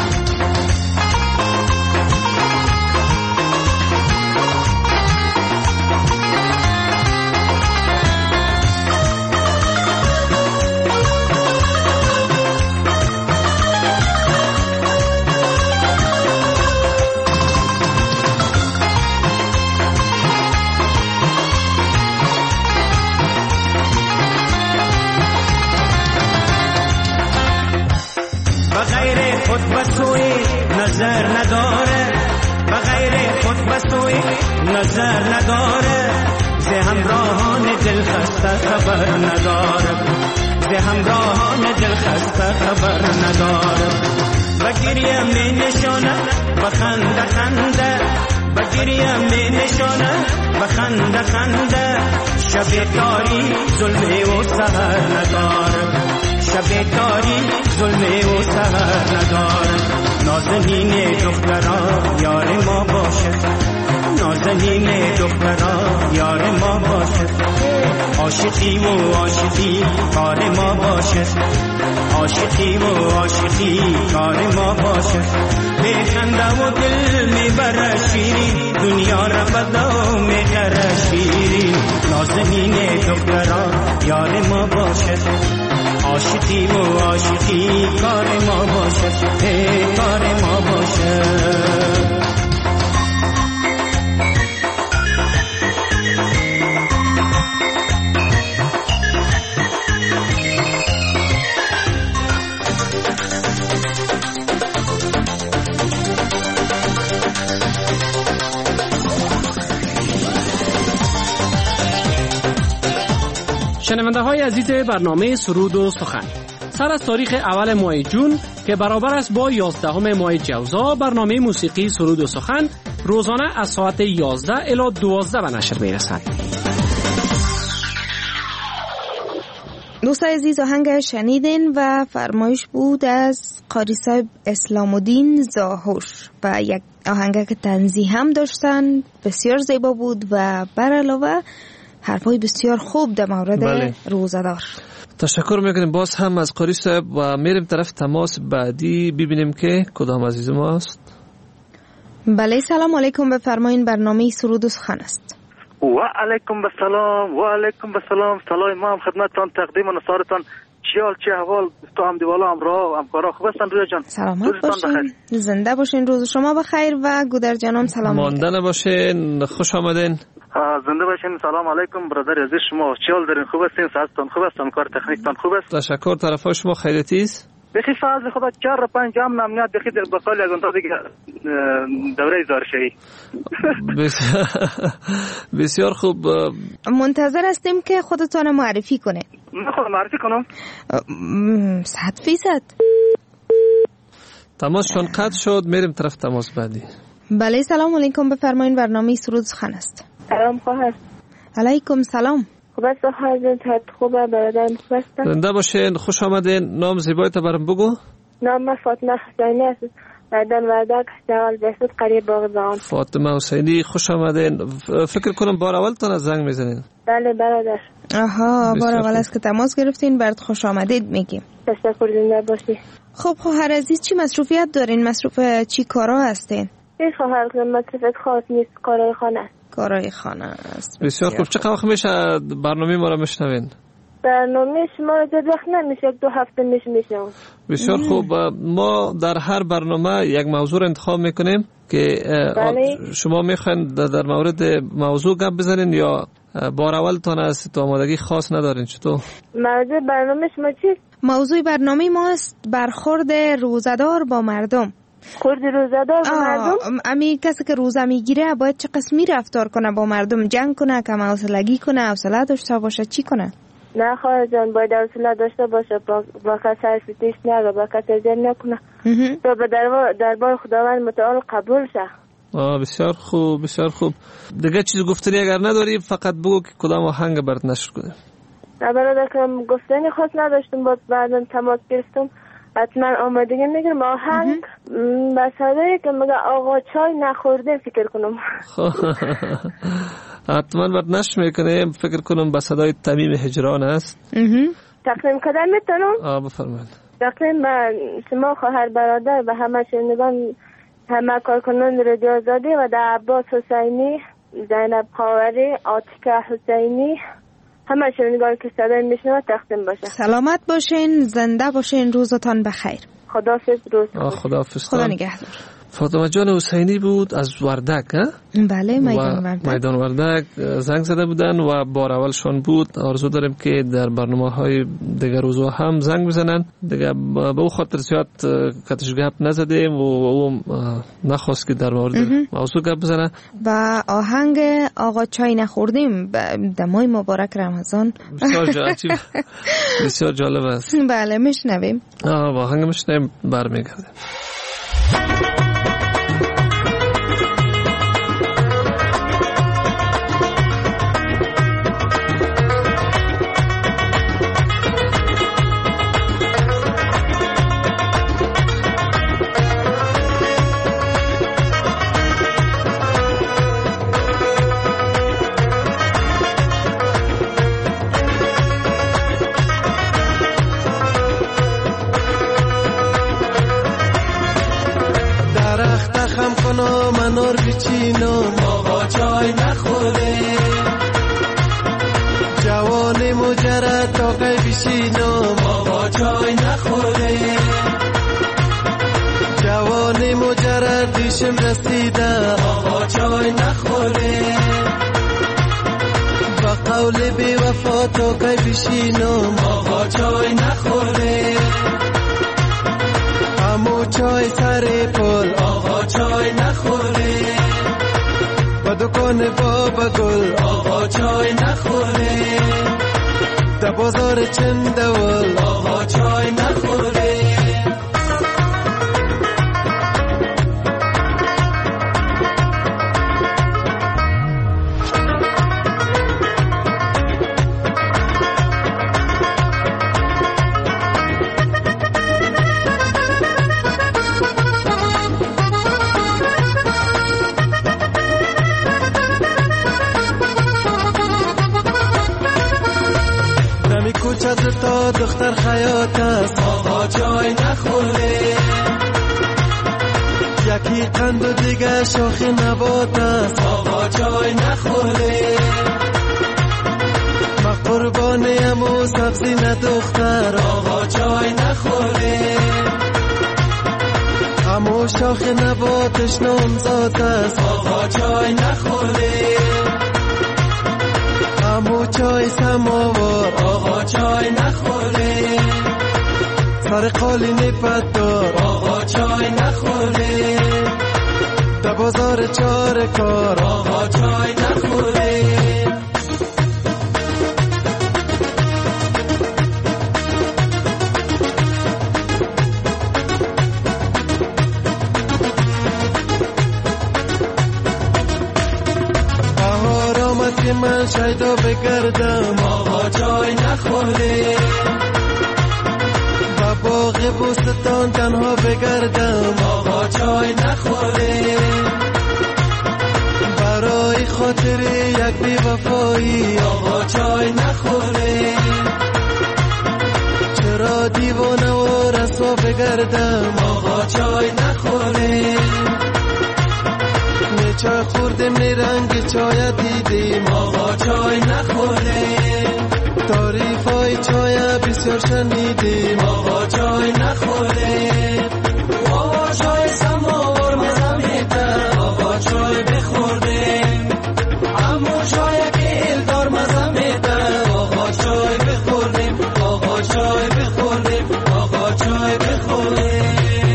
نظر نداره، ز همراهان دل خسته خبر نداره، ز همراهان دل خسته خبر نداره. بگیریم می نشانه بخنده خنده، بگیریم می نشانه بخنده خنده، شب تاری ظلم و سهر نداره، شب تاری ظلم و سهر نداره. نازنین دختران یار ما باشد، نازنین دختران یار ما باشد، عاشقی و عاشقی کار ما باشد، عاشقی و عاشقی کار ما باشد. میخنده و دل میبره شیرین، دنیا را بدو میکره شیرین. نازنین دختران یار ما باشد، عاشقی و عاشقی کار ما باشد، کار ما باشد. شنونده های عزیز برنامه سرود و سخن، سر از تاریخ اول ماه جون که برابر است با 11 ماه جوزا، برنامه موسیقی سرود و سخن روزانه از ساعت 11 الی 12 به نشر میرسد. دوستان عزیز، آهنگ شنیدین و فرمایش بود از قاری صاحب اسلام الدین زاهوش و یک آهنگ که تنزیه هم داشتن، بسیار زیبا بود و بر علاوه حرفای بسیار خوب در مورد روزدار. تشکر میکنیم باز هم از قاری صاحب و میریم طرف تماس بعدی ببینیم که کدام عزیز ما است. بله، سلام علیکم، بفرمایین، برنامه سرود و سخن است. و علیکم بسلام، و علیکم بسلام. سلام ما هم خدمتتان تقدیم نصارتان. چه احوال تو هم دیوالا هم راه همکارا خوب هستن رویا جان؟ سلامت باشین، زنده باشین، روز شما بخیر و گودر جانم سلام. ماندن باشین، خوش آمدین. زنده باشین. سلام علیکم برادر عزیز، شما چه حال دارین؟ خوب هستین؟ صحتتان خوب است؟ کار تکنیکتان خوب است؟ تشکر. طرفای شما خیریتی است؟ بخی فضل خدا 4 5 امن امنیت بخی در بقال یگان تا دیگه دوره زارشهی. بسیار خوب. منتظر هستیم که خودتان معرفی کنه. من خودم معرفی کنم 100%. تماسشون قطع شد، میریم طرف تماس بعدی. بله، سلام علیکم، بفرمایین، برنامه سرود سخن است. سلام خواهر. علیکم سلام. خوب است خواهر؟ خوبه برادر؟ خوب است؟ زنده باشین، خوش آمدین. نام زیبایت برام بگو. نام فاطمه حسینی است. بعدن وردک اشتغال بسید قریب باغزان. فاطمه حسینی، خوش آمدین. فکر کنم بار اول تان از زنگ میزنین. بله برادر. آها، بار اول است که تماس گرفتین، برات خوش آمدید میگیم. تشکر، زنده باشی. خب خواهر عزیز، چی مصروفیت دارین؟ مصروف چی کارا هستین؟ هیچ خواهر، مصروفیت خاص نیست، کارای خانه است. کارای خانه است. بسیار خوب. چقدر وقت میشه برنامه ما را میشنوین؟ برنامه شما را زیاد وقت نمیشه، 2 هفته میشنم. بسیار خوب. ما در هر برنامه یک موضوع را انتخاب میکنیم که شما میخواین در مورد موضوع گپ بزنین یا بار اول تان است تو آمادگی خاص ندارین؟ چطور؟ موضوع برنامه شما چیست؟ موضوع برنامه ماست برخورد روزدار با مردم. خورد روزدار با مردم؟ امی کسی که روزه میگیره باید چه قسمی رفتار کنه با مردم؟ جنگ کنه، کم حوصلگی کنه، حوصله داشته باشه، چی کنه؟ نه خواهر جان، باید حوصله داشته باشه، با کسی حرفی پیش نره، با کسی اذیت نکنه تا به دربار خداوند متعال قبول شه. بسیار خوب، بسیار خوب. دیگه چیز گفتنی اگر نداری فقط بگو که کدام آهنگ برات نشر کنه. نه برادر که گفتنی خاص نداشتم، باز بعدن تماس گرفتم حتما آمدگی میگرم آهنگ بساده که میگه آقا چای نخورده فکر کنم. حتما برات نشر میکنه، فکر کنم به صدای تمیم هجران است. تقدیم کردن میتونم؟ بفرمایید. تقدیم به شما خواهر برادر و همه شنوندگان، همه کارکنان رادیو آزادی و در عباس حسینی، زینب خاوری، عاطفه حسینی، همه شنوندگان که صدای میشنوه تقدیم باشه. سلامت باشین، زنده باشین، روزتان بخیر. خداحافظ. روز خداحافظ. خدا نگهدار. فاطمه جان حسینی بود از وردک. بله، میدان وردک زنگ زده بودن و بار اولشان بود. آرزو داریم که در برنامه‌های دیگر روزها هم زنگ بزنن. دیگه به او خاطر زیاد کتش گپ نزدیم و او نخواست که در مورد موضوع گپ بزنه. و آهنگ آقا چای نخوردیم در ماه مبارک رمضان بسیار جالب است. بله، میشنویم. آهنگ میشنویم، برمیگردیم. منار بچینم آقا چای نخوره، جوان مجرد تاقه بشینم آقا چای نخوره، جوان مجرد دیشم رسیده آقا چای نخوره، با قول بی وفا تاقه بشینم آقا چای نخوره، همو چای سر پل آقا چای نخوره، و دکان بابا گل آقا چای نخوره، در بازار چندول آقا چای نخوره. تا دختر خیاط است آقا چای نخوره، یکی قند و دیگه شاخ نبات است آقا چای نخوره، ما قربانیم و سبزی ندختر آقا چای نخوره، همو شاخ نباتش نامزاد است آقا چای نخوره، همو چای سماوار آقا چای نخوره، سر قالین پدار آقا چای نخوره، در بازار چار کار آقا چای نخوره. من شیدا بگردم آقا چای نخوره، و باغ بوستان تنها بگردم آقا چای نخوره، برای خاطر یک بی وفایی آقا چای نخوره، چرا دیوانه و رسوا بگردم آقا چای نخوره، چای خوردم رنگ چای دیدیم آقا چای نخوره، تعریف های چای بسیار شنیدیم آقا چای نخوره، آقا چای سماور مزه میده آقا چای بخوردیم، همو چای که الدار مزه میده آقا چای بخوردیم، آقا چای بخوردیم، آقا چای بخوردیم.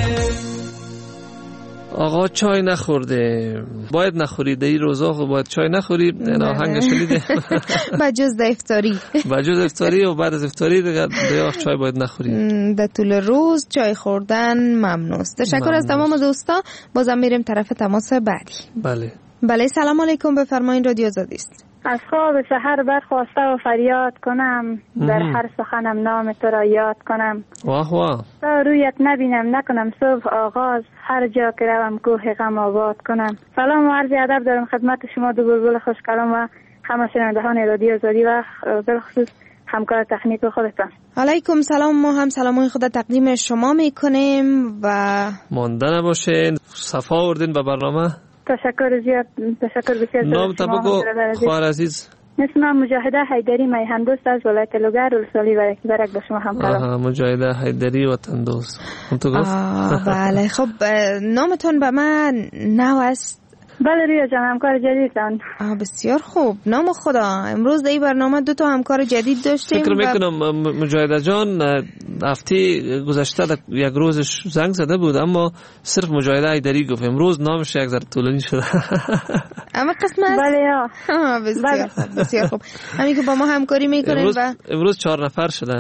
آقا چای نخورده، باید نخورید این روزا، خب باید چای نخورید. این آهنگ شنیده بجز افطاری، بجز افطاری و بعد از افطاری دیگه چای باید نخورید. در طول روز چای خوردن ممنوع است. تشکر از تمام دوستا. بازم میریم طرف تماس بعدی. بله سلام علیکم، بفرمایید. رادیو آزادی است. از خواب سحر برخواسته و فریاد کنم، در هر سخنم نام تو را یاد کنم، واه واه تا رویت نبینم نکنم صبح آغاز، هر جا که روم کوه غم آباد کنم. سلام و عرض ادب دارم خدمت شما دو بلبل خوشکلام و همه شنوندگان رادیو آزادی و بالخصوص همکار تکنیک خودتان. علیکم سلام. ما هم سلامای خود تقدیم شما میکنیم و مانده نباشین. صفا آوردین به برنامه. تشکر زیاد، تشکر بسیار. نام تا بگو خواهر عزیز. اسمم مجاهده حیدری میهن دوست از ولایت لوگر ولسوالی برک به شما هم سلام. مجاهده حیدری وطن دوست. تو گفت بله. خب نامتون به من نو است؟ بله ریا جان، همکار جدیدتان. بسیار خوب. نام خدا. امروز در این برنامه 2 همکار جدید داشتیم. فکر میکنم مجاهده جان هفته گذشته یک روزش زنگ زده بود اما صرف مجاهده حیدری گفت. امروز نامش یک ذره طولانی شده. اما قسم است؟ بله یا. بسیار خوب. بسیار خوب. همین که با ما همکاری میکنین امروز 4 نفر شده.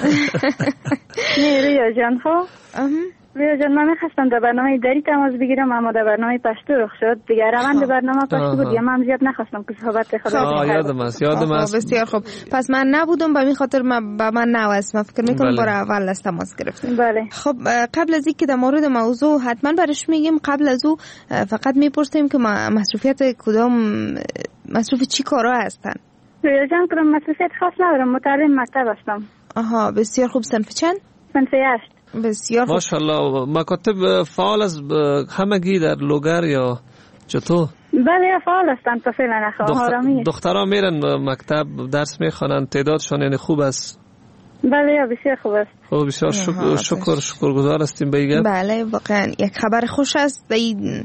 نه ریا جان خب. ریا جان من میخواستم در برنامه دری تماس بگیرم اما در برنامه پشتو رخ شد دیگه. روند برنامه پشتو بود یا من زیاد نخواستم که صحبت خدا. یادم است. بسیار خوب. پس من نبودم به این خاطر به من نو است. من فکر میکنم بار اول از تماس گرفتم. بله. خب قبل از اینکه در مورد موضوع حتما برش میگیم، قبل از او فقط میپرسیم که مصروفیت کدام مصروف چی کارا هستن؟ ریا جان کدام مصروفیت خاص ندارم، متعلم مکتب هستم. بسیار خوب. صنف چند؟ صنف 8. بسیار خوب. ماشاءالله. مکاتب فعال از همگی در لوگر یا چطور؟ بله فعال هستند تا فعلا. آرامی. دخترها میرن مکتب درس میخوانند، تعدادشان یعنی خوب است؟ بله بسیار خوب است. خب بسیار شکرگزار هستیم به این. بله واقعا یک خبر خوش است در این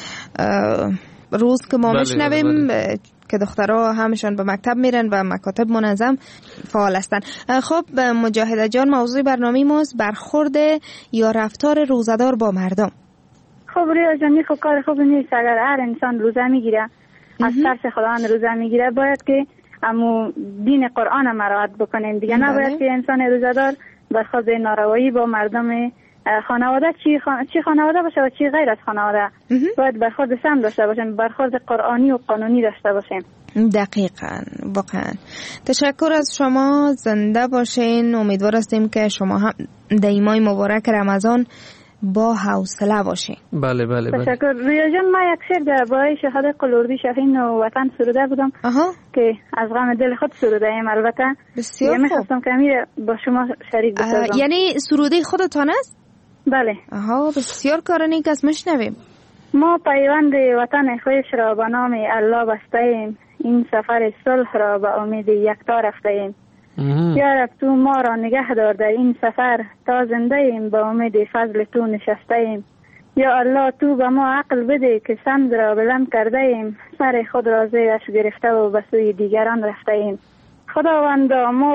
روز که ما میشنویم که دخترها همشان به مکتب میرن و مکاتب منظم فعال هستند. خب مجاهده جان، موضوع برنامه ماست برخورد یا رفتار روزدار با مردم. خب ریا جان خب کار خوب نیست. اگر هر انسان روزه میگیره، از ترس خداوند روزه میگیره، باید که امو دین قرآن مراعات بکنیم دیگه. نباید که انسان روزدار برخورد ناروایی با مردم خانواده چی خانواده باشه و چی غیر از خانواده باید برخورد سم داشته باشیم، برخورد قرآنی و قانونی داشته باشیم. دقیقاً. واقعا تشکر از شما. زنده باشین. امیدوار هستیم که شما هم در ماه مبارک رمضان با حوصله باشین. بله بله بله. تشکر. ریا جان ما یک شعر در باره شهادت قلوردی شاهین و وطن سروده بودم که از غم دل خود سروده ایم. البته بسیار خوب. میخواستم که امیر با شما شریک بسازم. یعنی سروده خودتان است؟ بله. بسیار کار نیک است. مشنویم. ما پیوند وطن خویش را به نام الله بسته ایم، این سفر صلح را به امید یکتا رفته ایم. یا رب تو ما را نگه دار در این سفر، تا زنده ایم به امید فضل تو نشسته ایم. یا الله تو به ما عقل بده که سمد را بلند کرده ایم، سر خود را زیرش گرفته و به سوی دیگران رفته ایم. خداوندا ما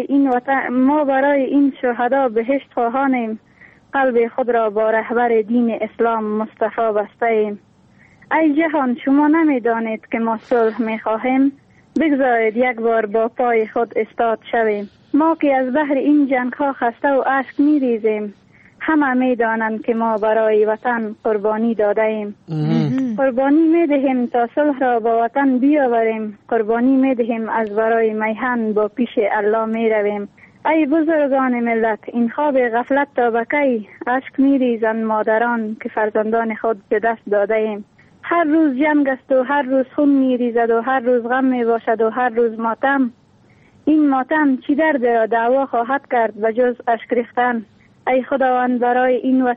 برای این شهدا بهشت خواهانیم، قلب خود را با رهبر دین اسلام مصطفی بسته ایم. ای جهان شما نمیدانید که ما صلح میخواهیم، بگذارید یک بار با پای خود استاد شویم. ما که از بحر این جنگ ها خسته و اشک میریزیم، همه میدانند که ما برای وطن قربانی داده ایم. قربانی میدهیم تا صلح را با وطن بیاوریم، قربانی میدهیم از برای میهن با پیش الله میرویم. ای بزرگان ملت این خواب غفلت تا بکی، اشک میریزند مادران که فرزندان خود به دست داده ایم. هر روز جنگ است و هر روز خون میریزد و هر روز غم میباشد و هر روز ماتم. این ماتم چی درد را دعوا خواهد کرد و جز اشک ریختن. ای خداوند برای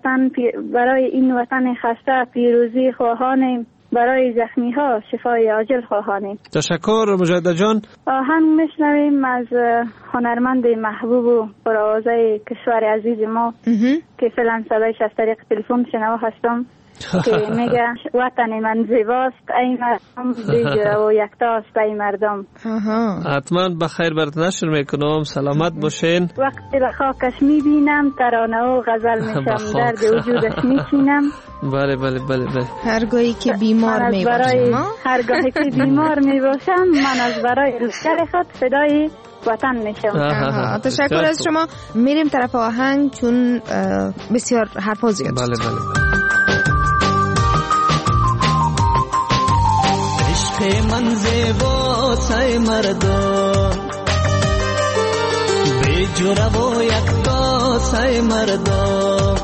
این وطن خسته پیروزی خواهانیم، برای زخمی ها شفای عاجل خواهانیم. تشکر مجاهده جان. آهنگ میشنویم از هنرمند محبوب و پرآوازه کشور عزیز ما که فعلا صدایش از طریق تلفن شنوا هستم که میگه وطن من زیباست ای مردم، بیجوره و یکتاست ای مردم. حتما بخیر برات نشر میکنم. سلامت باشین. وقتی به خاکش میبینم ترانه و غزل میشم، درد وجودش میچینم. بله بله بله بله. هرگاهی که بیمار میباشم، هرگاهی که بیمار میباشم من از برای لشکر خود فدای وطن میشم. تشکر از شما. میریم طرف آهنگ چون بسیار حرفا زیاد. بله بله. من زیباست ای مردم، بی جوره و یکتاست ای مردم.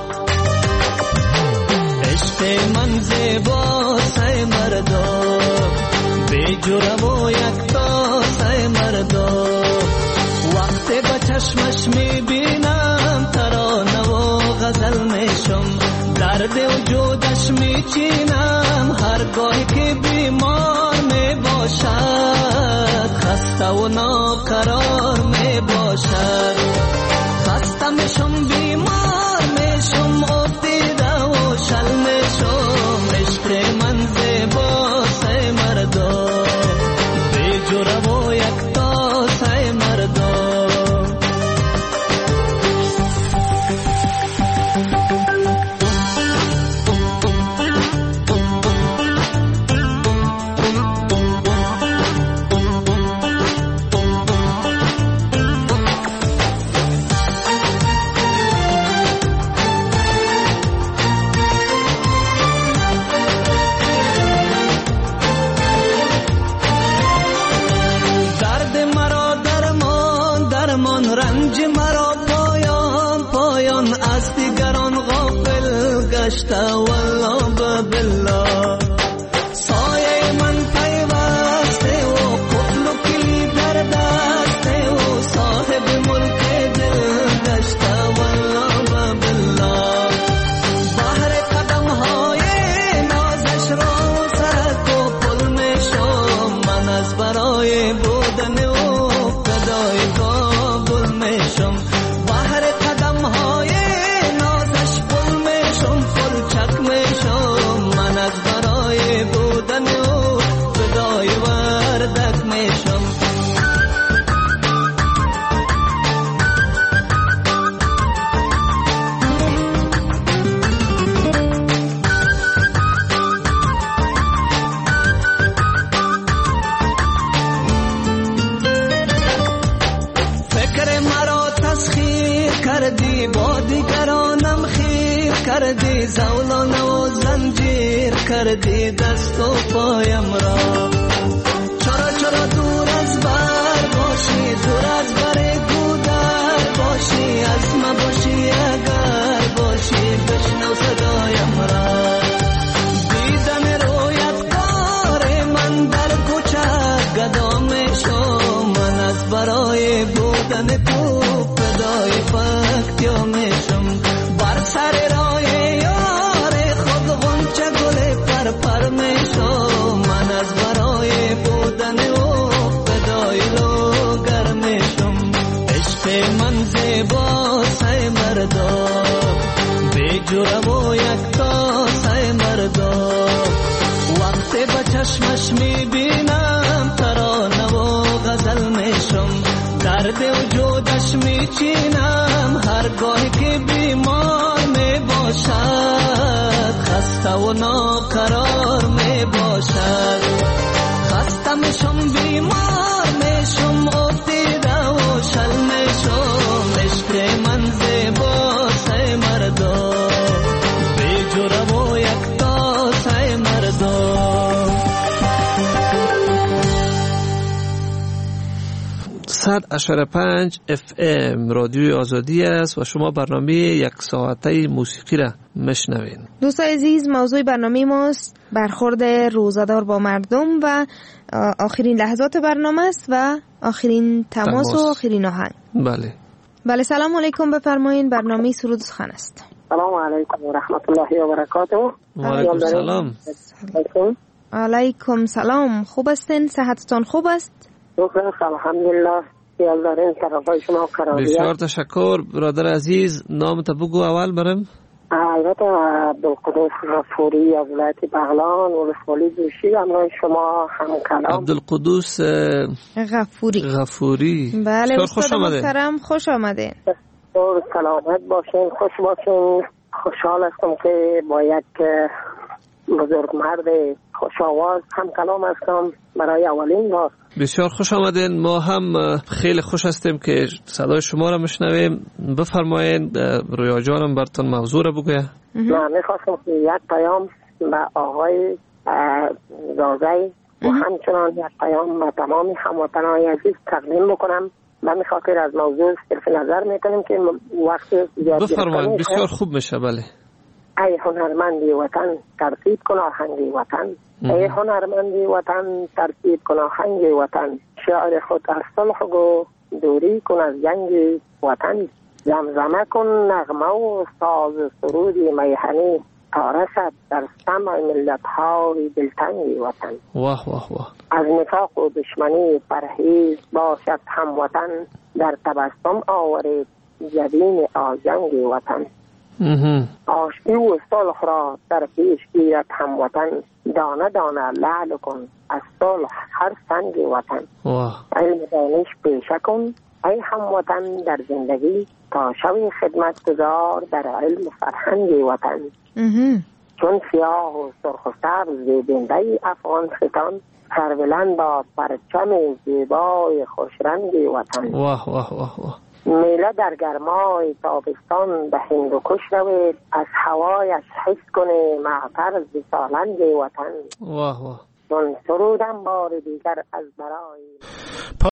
عشق من زیباست ای مردم، بی جوره و یکتاست ای مردم. وقتی به چشمش میبینم ترانه و غزل میشم، درد وجودش میچینم هرگاهی که بیمار میباشد. خسته و ناقرار می باشد. خسته میشم بیمار میشم افتیده و شل میشم. عشق من زیباست ای مردم بی جرأت و یکتاست ای مردم. والله بالله سایه من پیوسته و قفل و کلی در دسته و صاحب ملک دل گشته والله بالله. بحر قدم های نازش را سرک و پل میشم. من از برای بودن و فدای کابل میشم. بحر قدم های نازش پل میشم چک میشم. من از برای بودن او فدای وردک میشم. فکر مرا تسخیر کردی با دیگرانم خیر کردی. زولان و زنجیر کردی دست و پایم را. چرا چرا دور از بر باشی دور از بر گودر باشی. از ما باشی اگر باشی بشنو صدایم را. دیدن رویت کار من در کوچه گدا میشم. من از برای بودن تو فدای فکتیا میشم. بر سر راه یار خود غنچه گل پر میشم. من از برای بودن او فدای لوگر میشم. عشق من زیباست ای مردم بی جرأت و یکتاست ای مردم. وقتی به چشمش میبینم ترانه و غزل میشم. درد وجودش میچینم هرگاهی که بیمار می باشد. خسته و ناقرار می باشد. خسته میشم بیمار میشم افتیده و شل میشم. عشق من زیباست ای مردم بی جرأت و یکتاست ای مردم. 100.5 FM رادیوی آزادی است و شما برنامه یک ساعته موسیقی را میشنوین. دوستان عزیز، موضوع برنامه ماست برخورد روزادار با مردم و آخرین لحظات برنامه است و آخرین تماس و آخرین آهنگ. بله سلام علیکم، بفرمایید. برنامه سرود سخن است. سلام علیکم و رحمت الله و برکاته. و علیکم سلام. علیکم سلام. خوب هستین؟ صحتتان خوب است؟ الحمدلله. یال دارین طرفای شما قرار. بسیار تشکر برادر عزیز. نام تا بگو اول برم. البته عبدالقدوس غفوری از ولایت بغلان ولسوالی جوشی همراه شما هم کلام. عبدالقدوس غفوری. بله استاد محترم، خوش آمدین. سلامت باشین، خوش باشین. خوشحال هستم که با یک بزرگ مرد خوش آواز هم کلام هستم برای اولین بار. بسیار خوش آمدین. ما هم خیلی خوش هستیم که صدای شما را میشنویم. بفرمایید رویا جانم براتون موضوع را بگویه. من میخواستم که یک پیام به آقای زازی و همچنان یک پیام به تمام هموطنان عزیز تقدیم بکنم. من میخواستم از موضوع صرف نظر میکنیم که وقت زیاد بفرمایید. بسیار خوب میشه. بله. ای هنرمندی وطن ترتیب کن آهنگی وطن. ای هنرمندی وطن ترتیب کن آهنگی وطن. شعر خود از صلح گو دوری کن از جنگ وطن. زمزمه کن نغمه و ساز سرودی میهنی. تا رسد در سمع ملت های دلتنگ وطن. واه واه واه. از نفاق و دشمنی پرهیز باشد هموطن، در تبسم آورید جبین آژنگ وطن. آشتی و صلح را در پیش گیرد هموطن، دانه دانه لعل کن از صلح هر سنگ وطن. علم دانش پیشه کن ای هموطن در زندگی، تا شوی خدمت گزار در علم فرهنگ وطن. چون سیاه و سرخ و سبز زنده افغان ستان، سربلند باد پرچم زیبای خوشرنگ وطن. واه واه واه واه. میله در گرمای تابستان به هند و کش روید، از هوایش حس کنه معطر ز سالنگ وطن. واه واه. چون سرودم بار دیگر از برای